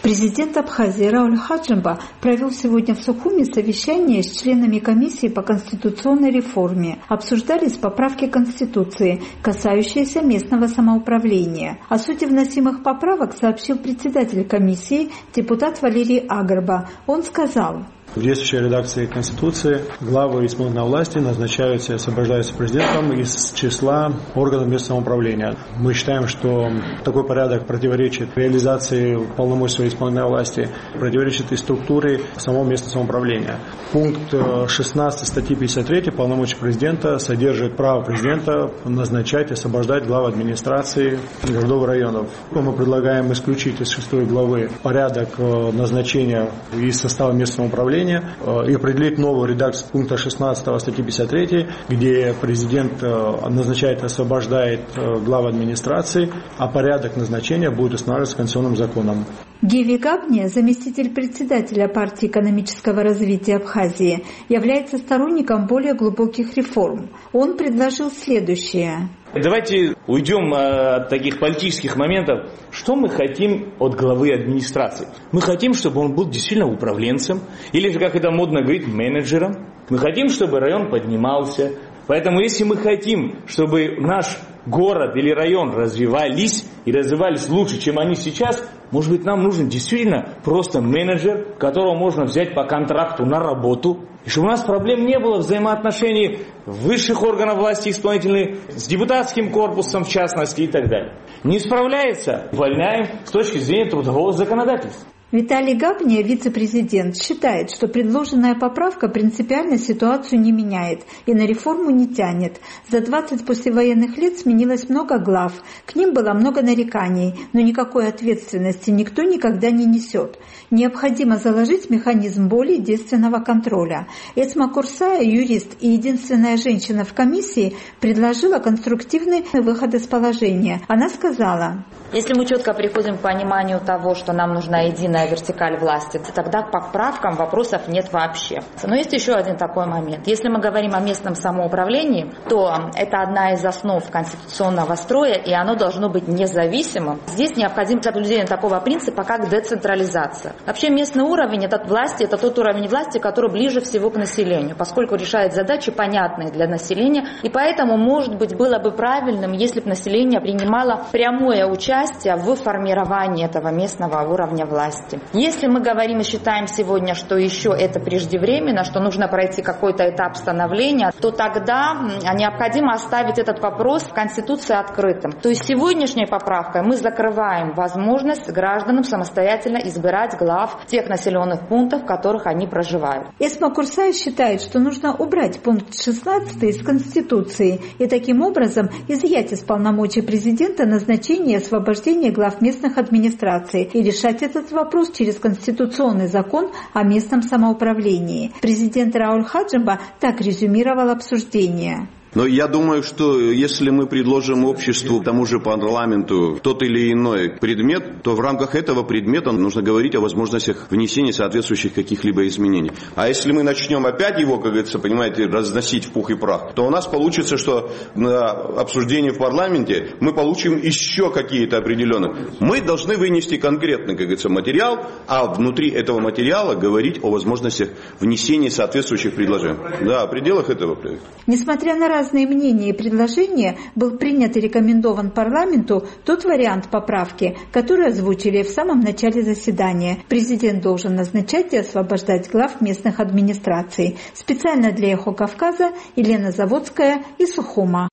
Президент Абхазии Рауль Хаджимба провел сегодня в Сухуми совещание с членами комиссии по конституционной реформе. Обсуждались поправки Конституции, касающиеся местного самоуправления. О сути вносимых поправок сообщил председатель комиссии, депутат Валерий Агарба. Он сказал: в действующей редакции Конституции главы исполнительной власти назначаются и освобождаются президентом из числа органов местного самоуправления. Мы считаем, что такой порядок противоречит реализации полномочий своей исполнительной власти, противоречит и структуре самого местного самоуправления. Пункт шестнадцать статьи пятьдесят три полномочий президента содержит право президента назначать и освобождать глав администрации городов и районов. Мы предлагаем исключить из шестой главы порядок назначения из состава местного самоуправления и определить новую редакцию пункта шестнадцатого статьи пятьдесят три, где президент назначает и освобождает глав администрации, а порядок назначения будет устанавливаться конституционным законом. Геви Габне, заместитель председателя партии экономического развития Абхазии, является сторонником более глубоких реформ. Он предложил следующее. Давайте уйдем от таких политических моментов. Что мы хотим от главы администрации? Мы хотим, чтобы он был действительно управленцем, или же, как это модно говорить, менеджером. Мы хотим, чтобы район поднимался. Поэтому, если мы хотим, чтобы наш город или район развивались и развивались лучше, чем они сейчас, может быть, нам нужен действительно просто менеджер, которого можно взять по контракту на работу, и чтобы у нас проблем не было взаимоотношений высших органов власти исполнительной с депутатским корпусом, в частности, и так далее. Не справляется — увольняем с точки зрения трудового законодательства. Виталий Габне, вице-президент, считает, что предложенная поправка принципиально ситуацию не меняет и на реформу не тянет. За двадцать послевоенных лет сменилось много глав, к ним было много нареканий, но никакой ответственности никто никогда не несет. Необходимо заложить механизм более действенного контроля. Эсма Курсая, юрист и единственная женщина в комиссии, предложила конструктивный выход из положения. Она сказала: если мы четко приходим к пониманию того, что нам нужна единая вертикаль власти, тогда к поправкам вопросов нет вообще. Но есть еще один такой момент. Если мы говорим о местном самоуправлении, то это одна из основ конституционного строя, и оно должно быть независимым. Здесь необходимо соблюдение такого принципа, как децентрализация. Вообще местный уровень это власти, это тот уровень власти, который ближе всего к населению, поскольку решает задачи, понятные для населения, и поэтому, может быть, было бы правильным, если бы население принимало прямое участие в формировании этого местного уровня власти. Если мы говорим и считаем сегодня, что еще это преждевременно, что нужно пройти какой-то этап становления, то тогда необходимо оставить этот вопрос в Конституции открытым. То есть сегодняшней поправкой мы закрываем возможность гражданам самостоятельно избирать глав тех населенных пунктов, в которых они проживают. Эсма Курсай считает, что нужно убрать пункт шестнадцатый из Конституции и таким образом изъять из полномочий президента назначение и освобождение глав местных администраций и решать этот вопрос через конституционный закон о местном самоуправлении. Президент Рауль Хаджимба так резюмировал обсуждение. Но я думаю, что если мы предложим обществу, тому же парламенту, тот или иной предмет, то в рамках этого предмета нужно говорить о возможностях внесения соответствующих каких-либо изменений. А если мы начнем опять его, как говорится, понимаете, разносить в пух и прах, то у нас получится, что на обсуждении в парламенте мы получим еще какие-то определенные. Мы должны вынести конкретный, как говорится, материал, а внутри этого материала говорить о возможностях внесения соответствующих предложений. Да, в пределах этого проекта. Несмотря на разные разные мнения и предложения, был принят и рекомендован парламенту тот вариант поправки, который озвучили в самом начале заседания. Президент должен назначать и освобождать глав местных администраций. Специально для «Эхо Кавказа» Елена Заводская из Сухума.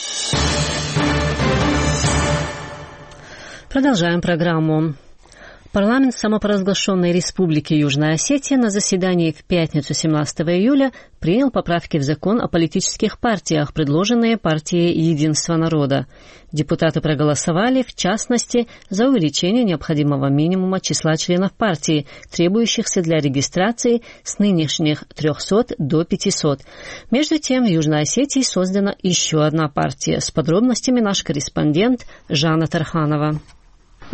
Продолжаем программу. Парламент самопровозглашенной Республики Южная Осетия на заседании в пятницу семнадцатого июля принял поправки в закон о политических партиях, предложенные партией «Единство народа». Депутаты проголосовали, в частности, за увеличение необходимого минимума числа членов партии, требующихся для регистрации с нынешних трехсот до пятисот. Между тем, в Южной Осетии создана еще одна партия. С подробностями наш корреспондент Жанна Тарханова.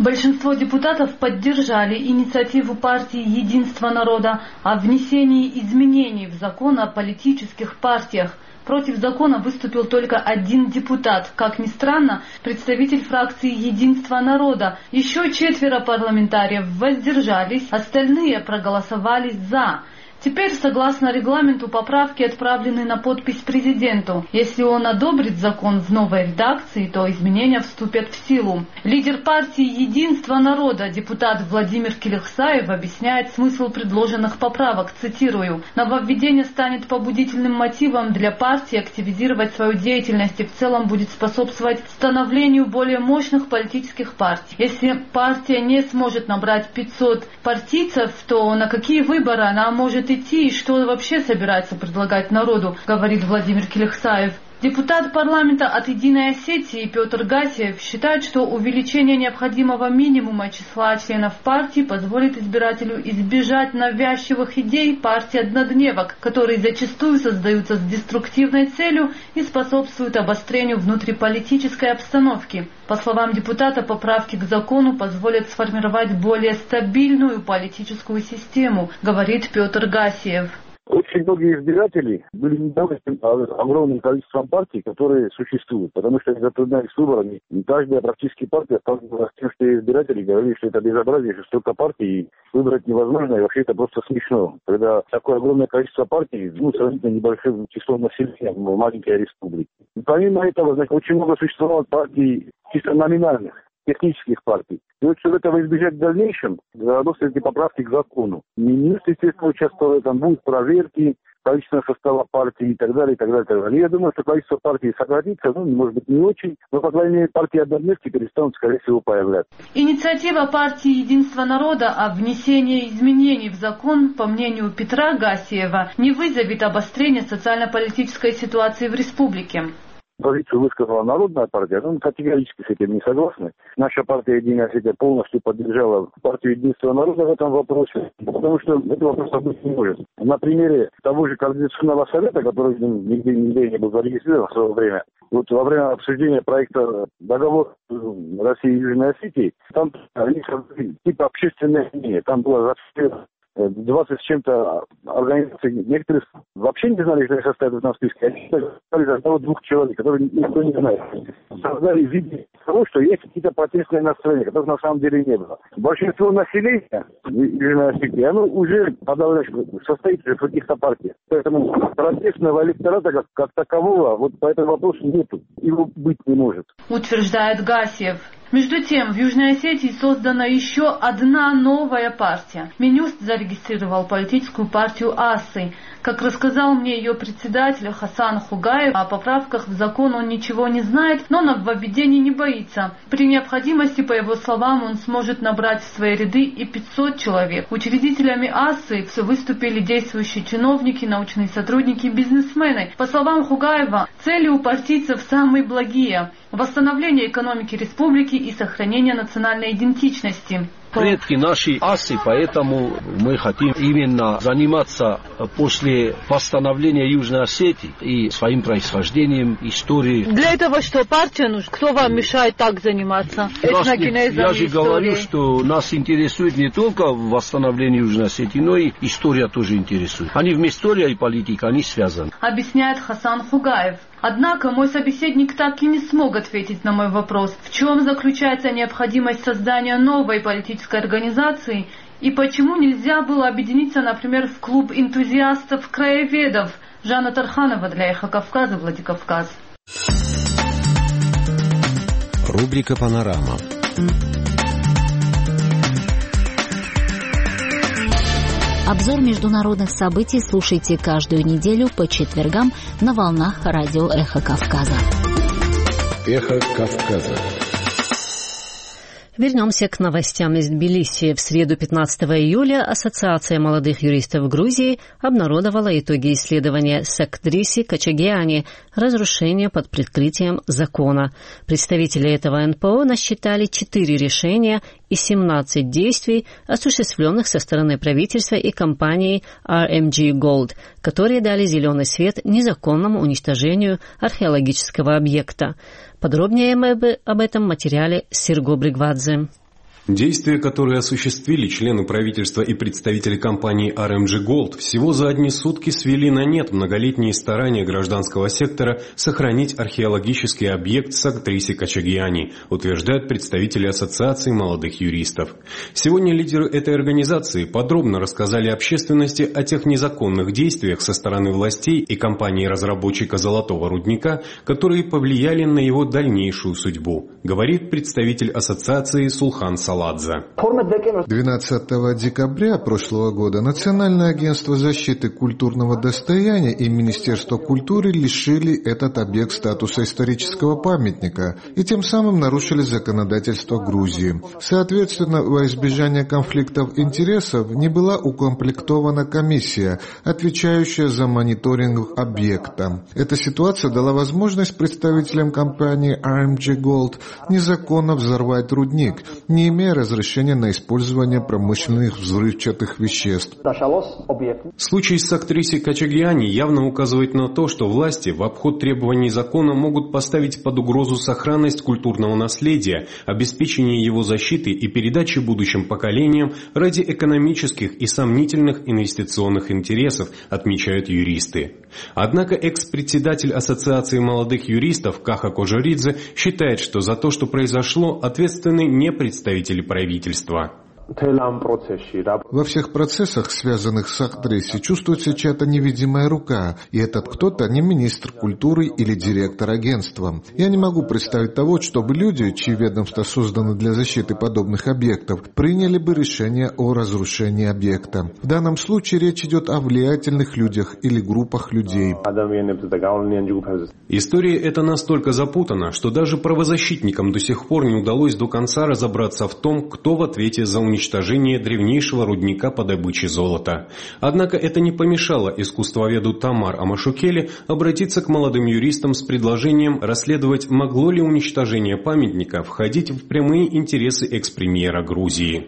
Большинство депутатов поддержали инициативу партии «Единство народа» о внесении изменений в закон о политических партиях. Против закона выступил только один депутат. Как ни странно, представитель фракции «Единство народа». Еще четверо парламентариев воздержались, остальные проголосовали «за». Теперь, согласно регламенту, поправки отправлены на подпись президенту. Если он одобрит закон в новой редакции, то изменения вступят в силу. Лидер партии «Единство народа», депутат Владимир Килихсаев, объясняет смысл предложенных поправок. Цитирую: «Нововведение станет побудительным мотивом для партии активизировать свою деятельность и в целом будет способствовать становлению более мощных политических партий. Если партия не сможет набрать пятьсот партийцев, то на какие выборы она может идти и что вообще собирается предлагать народу», говорит Владимир Килихсаев. Депутат парламента от «Единой Осетии» Петр Гасиев считает, что увеличение необходимого минимума числа членов партии позволит избирателю избежать навязчивых идей партии однодневок, которые зачастую создаются с деструктивной целью и способствуют обострению внутриполитической обстановки. По словам депутата, поправки к закону позволят сформировать более стабильную политическую систему, говорит Петр Гасиев. Очень многие избиратели были недовольны огромным количеством партий, которые существуют, потому что они затруднялись с выборами. И каждая практически партия сталкивалась с тем, что избиратели говорили, что это безобразие, что столько партий, выбрать невозможно, и вообще это просто смешно. Когда такое огромное количество партий, ну, сравнительно небольшим числом населения в маленькой республике. И помимо этого, значит, очень много существовало партий чисто номинальных, технических партий. И вот, чтобы этого избежать в дальнейшем, заносят эти поправки к закону. Министр, естественно, участвовал в этом, будут проверки количественного состава партии и так далее, и так далее, и так далее. Я думаю, что количество партий сократится, ну, может быть, не очень, но, по крайней мере, партии однодневки перестанут, скорее всего, появляться. Инициатива партии «Единство народа» о внесении изменений в закон, по мнению Петра Гасиева, не вызовет обострения социально-политической ситуации в республике. Позицию высказала Народная партия, но мы категорически с этим не согласны. Наша партия «Единая Осетия» полностью поддержала партию «Единство народа» в этом вопросе, потому что этого просто быть не может. На примере того же Координационного совета, который нигде, нигде не был зарегистрирован в свое время, вот во время обсуждения проекта договора России и Южной Осетии, там есть типа общественное мнение, там было зафиксировано двадцать с чем-то организаций, некоторые вообще не знали, что их составят в этом списке, они составили за одного-двух человек, которые никто не знает. Создали видение того, что есть какие-то протестные настроения, которых на самом деле не было. Большинство населения Южной Осетии, оно уже подавляющее состоит в каких-то партиях. Поэтому протестного электората как, как такового вот по этому вопросу нету. Его быть не может. Утверждает Гасиев. Между тем, в Южной Осетии создана еще одна новая партия. Минюст зарегистрировал политическую партию АССы. Как рассказал мне ее председатель Хасан Хугаев, о поправках в закон он ничего не знает, но нововведений не боится. При необходимости, по его словам, он сможет набрать в свои ряды и пятьсот человек. Учредителями АССы выступили действующие чиновники, научные сотрудники и бизнесмены. По словам Хугаева, цели у партийцев самые благие – восстановление экономики республики и сохранение национальной идентичности. Предки наши асы, поэтому мы хотим именно заниматься после восстановления Южной Осетии и своим происхождением, историей. Для этого что, партия нужна? Кто вам мешает так заниматься? Я же говорю, что нас интересует не только восстановление Южной Осетии, но и история тоже интересует. Они вместе история и политика, они связаны. Объясняет Хасан Хугаев. Однако мой собеседник так и не смог ответить на мой вопрос, в чем заключается необходимость создания новой политической организации и почему нельзя было объединиться, например, в клуб энтузиастов-краеведов. Жанна Тарханова для Эхо Кавказа, Владикавказ. Рубрика «Панорама». Обзор международных событий слушайте каждую неделю по четвергам на волнах радио «Эхо Кавказа». «Эхо Кавказа». Вернемся к новостям из Тбилиси. В среду пятнадцатого июля Ассоциация молодых юристов Грузии обнародовала итоги исследования Сакдриси Качагиани «Разрушение под прикрытием закона». Представители этого эн пэ о насчитали четыре решения и семнадцать действий, осуществленных со стороны правительства и компании ар эм джи Gold, которые дали зеленый свет незаконному уничтожению археологического объекта. Подробнее об этом материале Серго Бригвадзе. Действия, которые осуществили члены правительства и представители компании ар эм джи Gold, всего за одни сутки свели на нет многолетние старания гражданского сектора сохранить археологический объект Сагтриси Качагьяни, утверждают представители Ассоциации молодых юристов. Сегодня лидеры этой организации подробно рассказали общественности о тех незаконных действиях со стороны властей и компании-разработчика золотого рудника, которые повлияли на его дальнейшую судьбу, говорит представитель ассоциации Сулхан Саладзе. двенадцатого декабря прошлого года Национальное агентство защиты культурного достояния и Министерство культуры лишили этот объект статуса исторического памятника и тем самым нарушили законодательство Грузии. Соответственно, во избежание конфликтов интересов не была укомплектована комиссия, отвечающая за мониторинг объекта. Эта ситуация дала возможность представителям компании ар эм джи Gold незаконно взорвать рудник, не имея разрешения на использование промышленных взрывчатых веществ. Случай с Сагтриси Качагьяни явно указывает на то, что власти в обход требований закона могут поставить под угрозу сохранность культурного наследия, обеспечение его защиты и передачи будущим поколениям ради экономических и сомнительных инвестиционных интересов, отмечают юристы. Однако экс-председатель Ассоциации молодых юристов Каха Кожаридзе считает, что за то, что произошло, ответственны не представители правительства. Во всех процессах, связанных с Сагтриси, чувствуется чья-то невидимая рука, и этот кто-то не министр культуры или директор агентства. Я не могу представить того, чтобы люди, чьи ведомства созданы для защиты подобных объектов, приняли бы решение о разрушении объекта. В данном случае речь идет о влиятельных людях или группах людей. История эта настолько запутана, что даже правозащитникам до сих пор не удалось до конца разобраться в том, кто в ответе за уничтожение уничтожение древнейшего рудника по добыче золота. Однако это не помешало искусствоведу Тамар Амашукели обратиться к молодым юристам с предложением расследовать, могло ли уничтожение памятника входить в прямые интересы экс-премьера Грузии.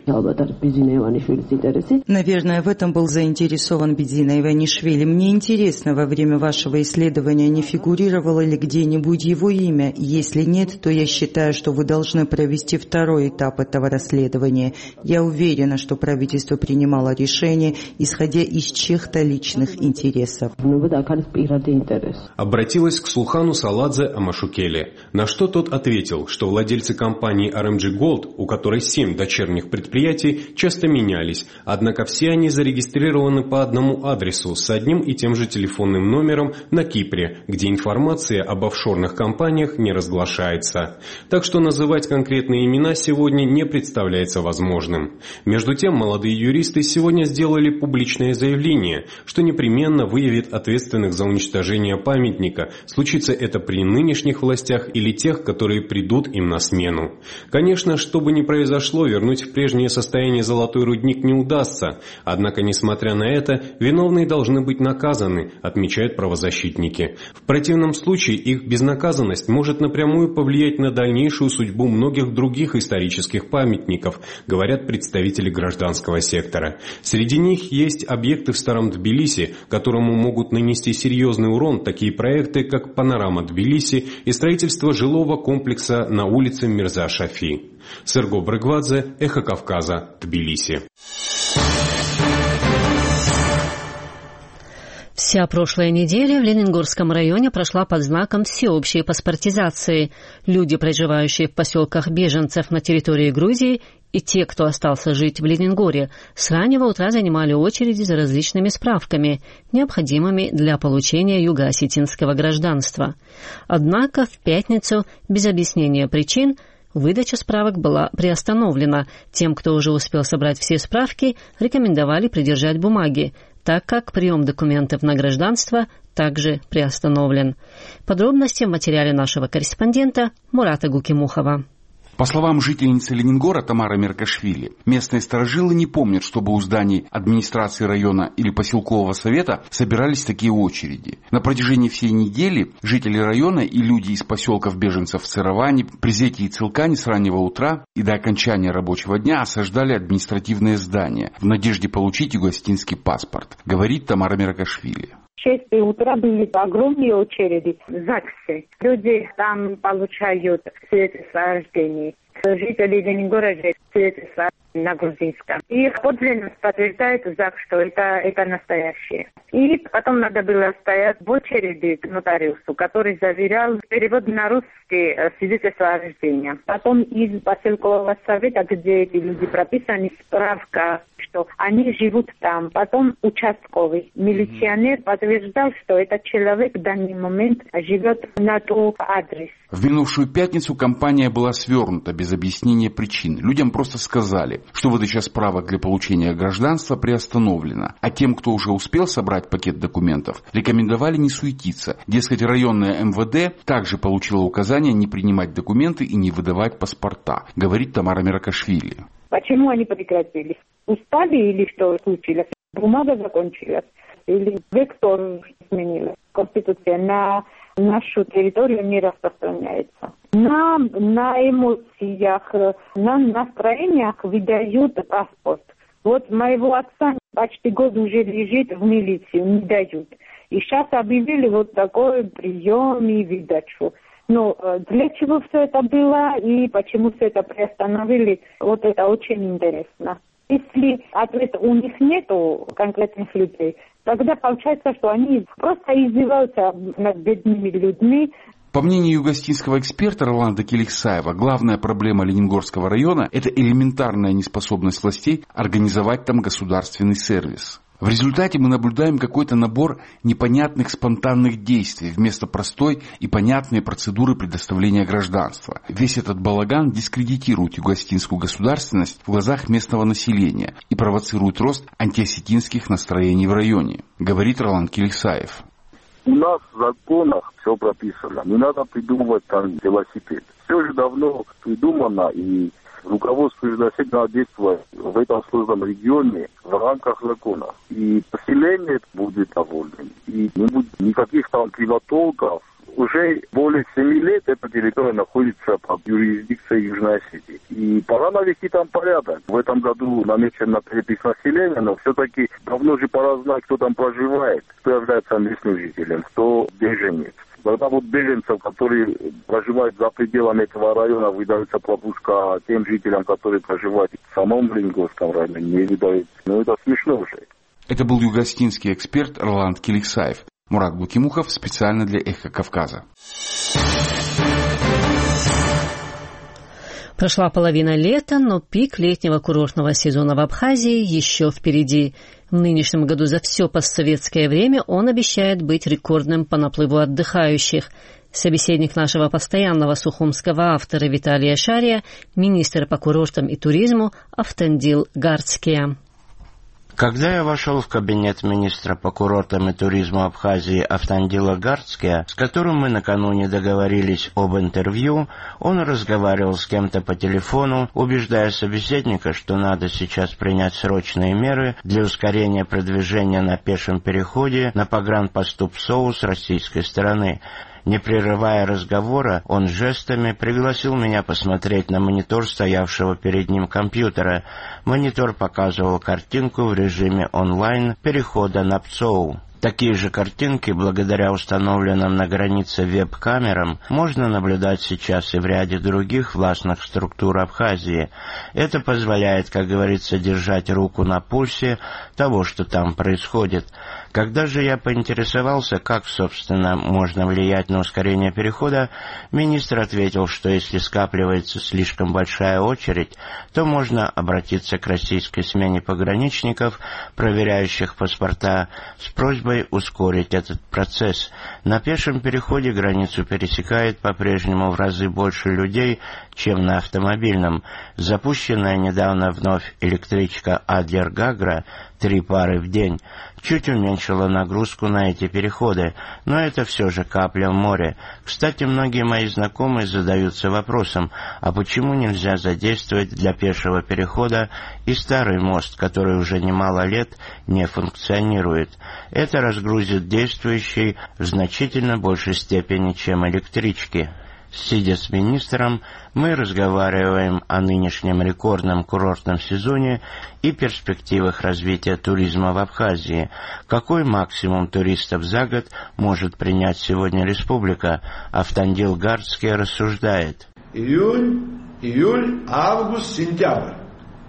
Наверное, в этом был заинтересован Бедзина Иванишвили. Мне интересно, во время вашего исследования не фигурировало ли где-нибудь его имя? Если нет, то я считаю, что вы должны провести второй этап этого расследования. Я уверена, что правительство принимало решение, исходя из чьих-то личных интересов. Обратилась к Сулхану Саладзе Амашукели, на что тот ответил, что владельцы компании ар эм джи Gold, у которой семь дочерних предприятий, часто менялись, однако все они зарегистрированы по одному адресу с одним и тем же телефонным номером на Кипре, где информация об офшорных компаниях не разглашается. Так что называть конкретные имена сегодня не представляется возможным. Между тем, молодые юристы сегодня сделали публичное заявление, что непременно выявит ответственных за уничтожение памятника, случится это при нынешних властях или тех, которые придут им на смену. Конечно, что бы ни произошло, вернуть в прежнее состояние золотой рудник не удастся, однако, несмотря на это, виновные должны быть наказаны, отмечают правозащитники. В противном случае их безнаказанность может напрямую повлиять на дальнейшую судьбу многих других исторических памятников, говорят представители гражданского сектора. Среди них есть объекты в Старом Тбилиси, которому могут нанести серьезный урон такие проекты, как панорама Тбилиси и строительство жилого комплекса на улице Мирза Шафи. Серго Брыгвадзе, Эхо Кавказа, Тбилиси. Вся прошлая неделя в Лениногорском районе прошла под знаком всеобщей паспортизации. Люди, проживающие в поселках беженцев на территории Грузии, и те, кто остался жить в Лениногоре, с раннего утра занимали очереди за различными справками, необходимыми для получения юго-осетинского гражданства. Однако в пятницу, без объяснения причин, выдача справок была приостановлена. Тем, кто уже успел собрать все справки, рекомендовали придержать бумаги, так как прием документов на гражданство также приостановлен. Подробности в материале нашего корреспондента Мурата Гукимухова. По словам жительницы Лениногора Тамары Меркашвили, местные старожилы не помнят, чтобы у зданий администрации района или поселкового совета собирались такие очереди. На протяжении всей недели жители района и люди из поселков беженцев в Цероване, Призете и Целкане с раннего утра и до окончания рабочего дня осаждали административные здания в надежде получить юго-осетинский паспорт, говорит Тамара Меркашвили. В шесть утра были огромные очереди в ЗАГСе. Люди там получают свидетельство о рождении. Жители Лениногора же свидетельство на грузинском. И подлинность подтверждает ЗАГС, что это, это настоящее. И потом надо было стоять в очереди к нотариусу, который заверял перевод на русский свидетельство о рождении. Потом из поселкового совета, где эти люди прописаны, справка, что они живут там. Потом участковый милиционер подтверждал, что этот человек в данный момент живет на тот адрес. В минувшую пятницу кампания была свернута без объяснения причин. Людям просто сказали, что выдача справок для получения гражданства приостановлена, а тем, кто уже успел собрать пакет документов, рекомендовали не суетиться. Дескать, районная эм вэ дэ также получила указание не принимать документы и не выдавать паспорта, говорит Тамара Меркашвили. Почему они прекратили? Устали или что случилось? Бумага закончилась? Или вектор изменилась? Конституция на нашу территорию не распространяется. Нам на эмоциях, на настроениях выдают паспорт. Вот моего отца почти год уже лежит в милицию, не дают. И сейчас объявили вот такой прием и выдачу. Но для чего все это было и почему все это приостановили, вот это очень интересно. Если ответа у них нету конкретных людей, тогда получается, что они просто издеваются над бедными людьми. По мнению югостинского эксперта Роланда Келиксаева, главная проблема Лениногорского района – это элементарная неспособность властей организовать там государственный сервис. В результате мы наблюдаем какой-то набор непонятных спонтанных действий вместо простой и понятной процедуры предоставления гражданства. Весь этот балаган дискредитирует югостинскую государственность в глазах местного населения и провоцирует рост антиосетинских настроений в районе, говорит Роланд Келиксаев. У нас в законах все прописано. Не надо придумывать там велосипед. Все же давно придумано, и руководство южно-осетина действует в этом сложном регионе в рамках закона. И население будет довольным. И не будет никаких там кривотолков. Уже более семи лет эта территория находится под юрисдикцией Южной Осетии. И пора навести там порядок. В этом году намечен на перепись населения, но все-таки давно же пора знать, кто там проживает, кто является местным жителем, кто беженец. Когда вот беженцев, которые проживают за пределами этого района, выдается пропуска тем жителям, которые проживают в самом Лениногорском районе, не выдают. Ну, это смешно уже. Это был югостинский эксперт Роланд Келиксаев. Мурат Букимухов специально для «Эхо Кавказа». Прошла половина лета, но пик летнего курортного сезона в Абхазии еще впереди. В нынешнем году за все постсоветское время он обещает быть рекордным по наплыву отдыхающих. Собеседник нашего постоянного сухумского автора Виталия Шария, министр по курортам и туризму Автандил Гардския. Когда я вошел в кабинет министра по курортам и туризму Абхазии Автандила Гардския, с которым мы накануне договорились об интервью, он разговаривал с кем-то по телефону, убеждая собеседника, что надо сейчас принять срочные меры для ускорения продвижения на пешем переходе на погранпосту ПСОУ с российской стороны. Не прерывая разговора, он жестами пригласил меня посмотреть на монитор стоявшего перед ним компьютера. Монитор показывал картинку в режиме онлайн перехода на ПСОУ. Такие же картинки, благодаря установленным на границе веб-камерам, можно наблюдать сейчас и в ряде других властных структур Абхазии. Это позволяет, как говорится, держать руку на пульсе того, что там происходит. Когда же я поинтересовался, как, собственно, можно влиять на ускорение перехода, министр ответил, что если скапливается слишком большая очередь, то можно обратиться к российской смене пограничников, проверяющих паспорта, с просьбой ускорить этот процесс. На пешем переходе границу пересекает по-прежнему в разы больше людей, чем на автомобильном. Запущенная недавно вновь электричка Адлер-Гагра, три пары в день, чуть уменьшила нагрузку на эти переходы, но это все же капля в море. Кстати, многие мои знакомые задаются вопросом, а почему нельзя задействовать для пешего перехода и старый мост, который уже немало лет не функционирует. Это разгрузит действующий в значительно большей степени, чем электрички. Сидя с министром, мы разговариваем о нынешнем рекордном курортном сезоне и перспективах развития туризма в Абхазии. Какой максимум туристов за год может принять сегодня республика? Автандил Гардский рассуждает. Июнь, июль, август, сентябрь.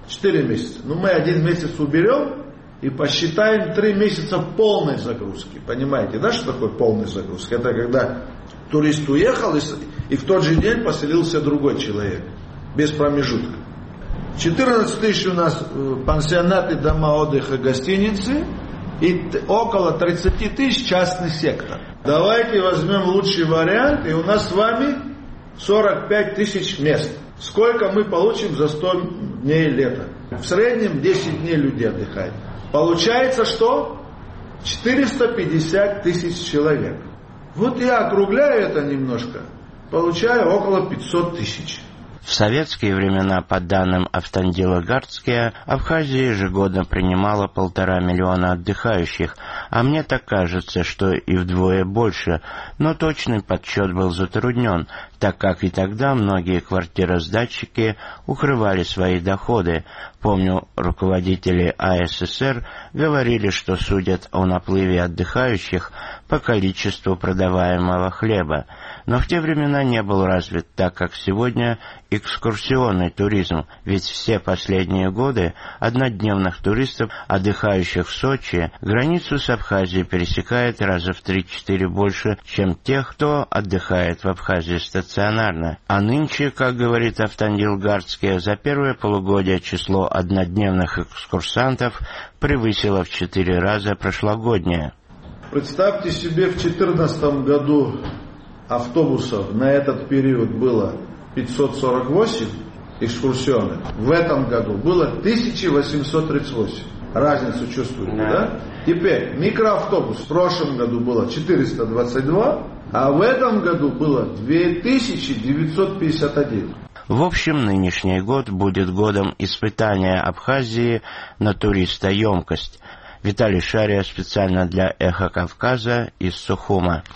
четыре месяца. Ну, мы один месяц уберем и посчитаем три месяца полной загрузки. Понимаете, да, что такое полная загрузка? Это когда турист уехал и, и в тот же день поселился другой человек. Без промежутка. четырнадцать тысяч у нас пансионаты, дома отдыха, гостиницы. И около тридцать тысяч частный сектор. Давайте возьмем лучший вариант, и у нас с вами сорок пять тысяч мест. Сколько мы получим за сто дней лета? В среднем десять дней люди отдыхают. Получается что? четыреста пятьдесят тысяч человек. Вот я округляю это немножко, получаю около пятьсот тысяч. В советские времена, по данным Автандила Гартския, Абхазия ежегодно принимала полтора миллиона отдыхающих, а мне так кажется, что и вдвое больше, но точный подсчет был затруднен, так как и тогда многие квартиросдатчики укрывали свои доходы. Помню, руководители АССР говорили, что судят о наплыве отдыхающих по количеству продаваемого хлеба. Но в те времена не был развит так, как сегодня, экскурсионный туризм, ведь все последние годы однодневных туристов, отдыхающих в Сочи, границу с Абхазией пересекает раза в три-четыре больше, чем тех, кто отдыхает в Абхазии стационарно. А нынче, как говорит Автандил Гартский, за первое полугодие число однодневных экскурсантов превысило в четыре раза прошлогоднее. Представьте себе, в две тысячи четырнадцатом году автобусов на этот период было пятьсот сорок восемь экскурсионных. В этом году было тысяча восемьсот тридцать восемь. Разницу чувствуете, да? да? Теперь микроавтобус в прошлом году было четыреста двадцать два, а в этом году было две тысячи девятьсот пятьдесят один. В общем, нынешний год будет годом испытания Абхазии на туристоемкость. Виталий Шария специально для «Эхо Кавказа» из Сухума.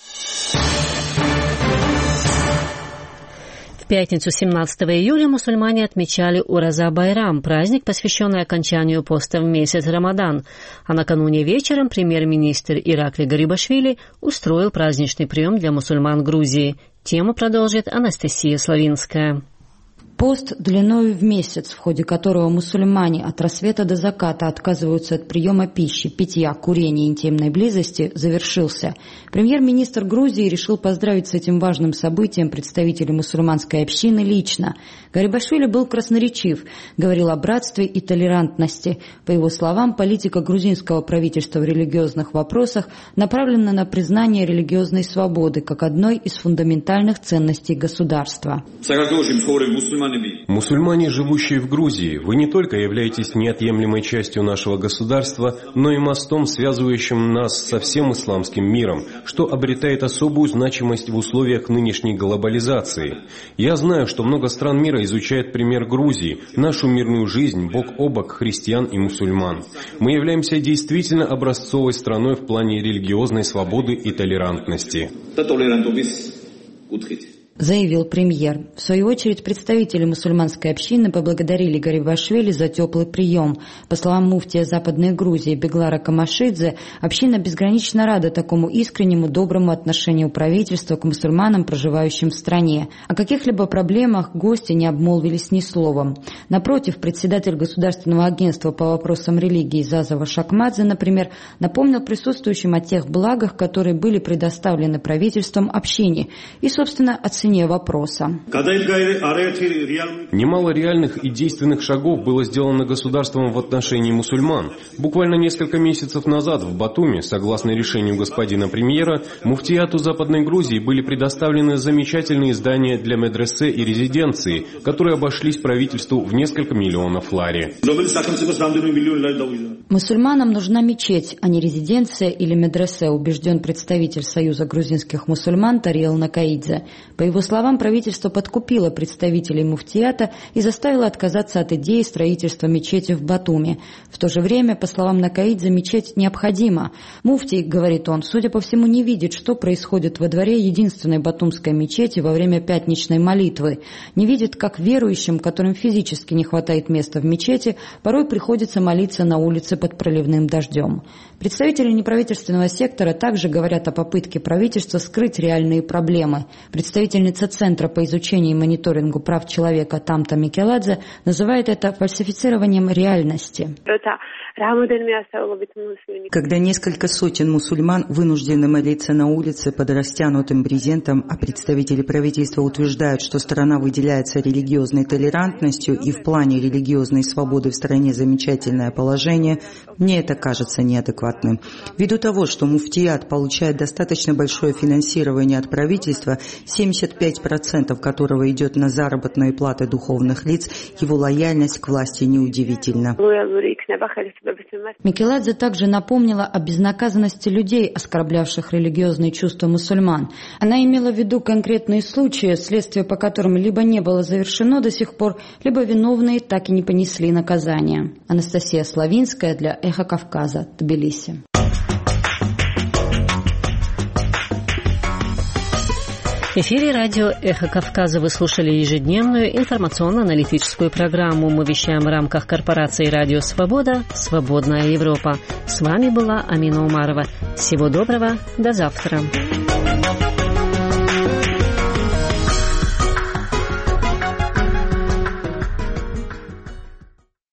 В пятницу семнадцатого июля мусульмане отмечали Ураза-Байрам, праздник, посвященный окончанию поста в месяц Рамадан. А накануне вечером премьер-министр Иракли Гарибашвили устроил праздничный прием для мусульман Грузии. Тему продолжит Анастасия Славинская. Пост длиною в месяц, в ходе которого мусульмане от рассвета до заката отказываются от приема пищи, питья, курения и интимной близости, завершился. Премьер-министр Грузии решил поздравить с этим важным событием представителей мусульманской общины лично. Гарибашвили был красноречив, говорил о братстве и толерантности. По его словам, политика грузинского правительства в религиозных вопросах направлена на признание религиозной свободы как одной из фундаментальных ценностей государства. Мусульмане, живущие в Грузии, вы не только являетесь неотъемлемой частью нашего государства, но и мостом, связывающим нас со всем исламским миром, что обретает особую значимость в условиях нынешней глобализации. Я знаю, что много стран мира изучает пример Грузии, нашу мирную жизнь бок о бок христиан и мусульман. Мы являемся действительно образцовой страной в плане религиозной свободы и толерантности. Заявил премьер. В свою очередь, представители мусульманской общины поблагодарили Гарибашвили за теплый прием. По словам муфтия Западной Грузии Беглара Камашидзе, община безгранично рада такому искреннему, доброму отношению правительства к мусульманам, проживающим в стране. О каких-либо проблемах гости не обмолвились ни словом. Напротив, председатель Государственного агентства по вопросам религии Зазова Шакмадзе, например, напомнил присутствующим о тех благах, которые были предоставлены правительством общине, и, собственно, оценил вопроса. Немало реальных и действенных шагов было сделано государством в отношении мусульман. Буквально несколько месяцев назад в Батуми, согласно решению господина премьера, муфтияту Западной Грузии были предоставлены замечательные здания для медресе и резиденции, которые обошлись правительству в несколько миллионов лари. Мусульманам нужна мечеть, а не резиденция или медресе, убежден представитель Союза грузинских мусульман Тариел Накаидзе. По его словам, правительство подкупило представителей муфтията и заставило отказаться от идеи строительства мечети в Батуми. В то же время, по словам Накаидзе, мечеть необходима. Муфтий, говорит он, судя по всему, не видит, что происходит во дворе единственной батумской мечети во время пятничной молитвы. Не видит, как верующим, которым физически не хватает места в мечети, порой приходится молиться на улице под проливным дождем. Представители неправительственного сектора также говорят о попытке правительства скрыть реальные проблемы. Представитель руководительница Центра по изучению и мониторингу прав человека Тамта Микеладзе называет это фальсифицированием реальности. Когда несколько сотен мусульман вынуждены молиться на улице под растянутым брезентом, а представители правительства утверждают, что страна выделяется религиозной толерантностью и в плане религиозной свободы в стране замечательное положение, мне это кажется неадекватным. Ввиду того, что муфтият получает достаточно большое финансирование от правительства, семьдесят пять процентов которого идет на заработные платы духовных лиц, его лояльность к власти неудивительна. Микеладзе также напомнила о безнаказанности людей, оскорблявших религиозные чувства мусульман. Она имела в виду конкретные случаи, следствие по которым либо не было завершено до сих пор, либо виновные так и не понесли наказания. Анастасия Славинская для «Эхо Кавказа», Тбилиси. В эфире радио «Эхо Кавказа» вы слушали ежедневную информационно-аналитическую программу. Мы вещаем в рамках корпорации «Радио Свобода. Свободная Европа». С вами была Амина Умарова. Всего доброго, до завтра.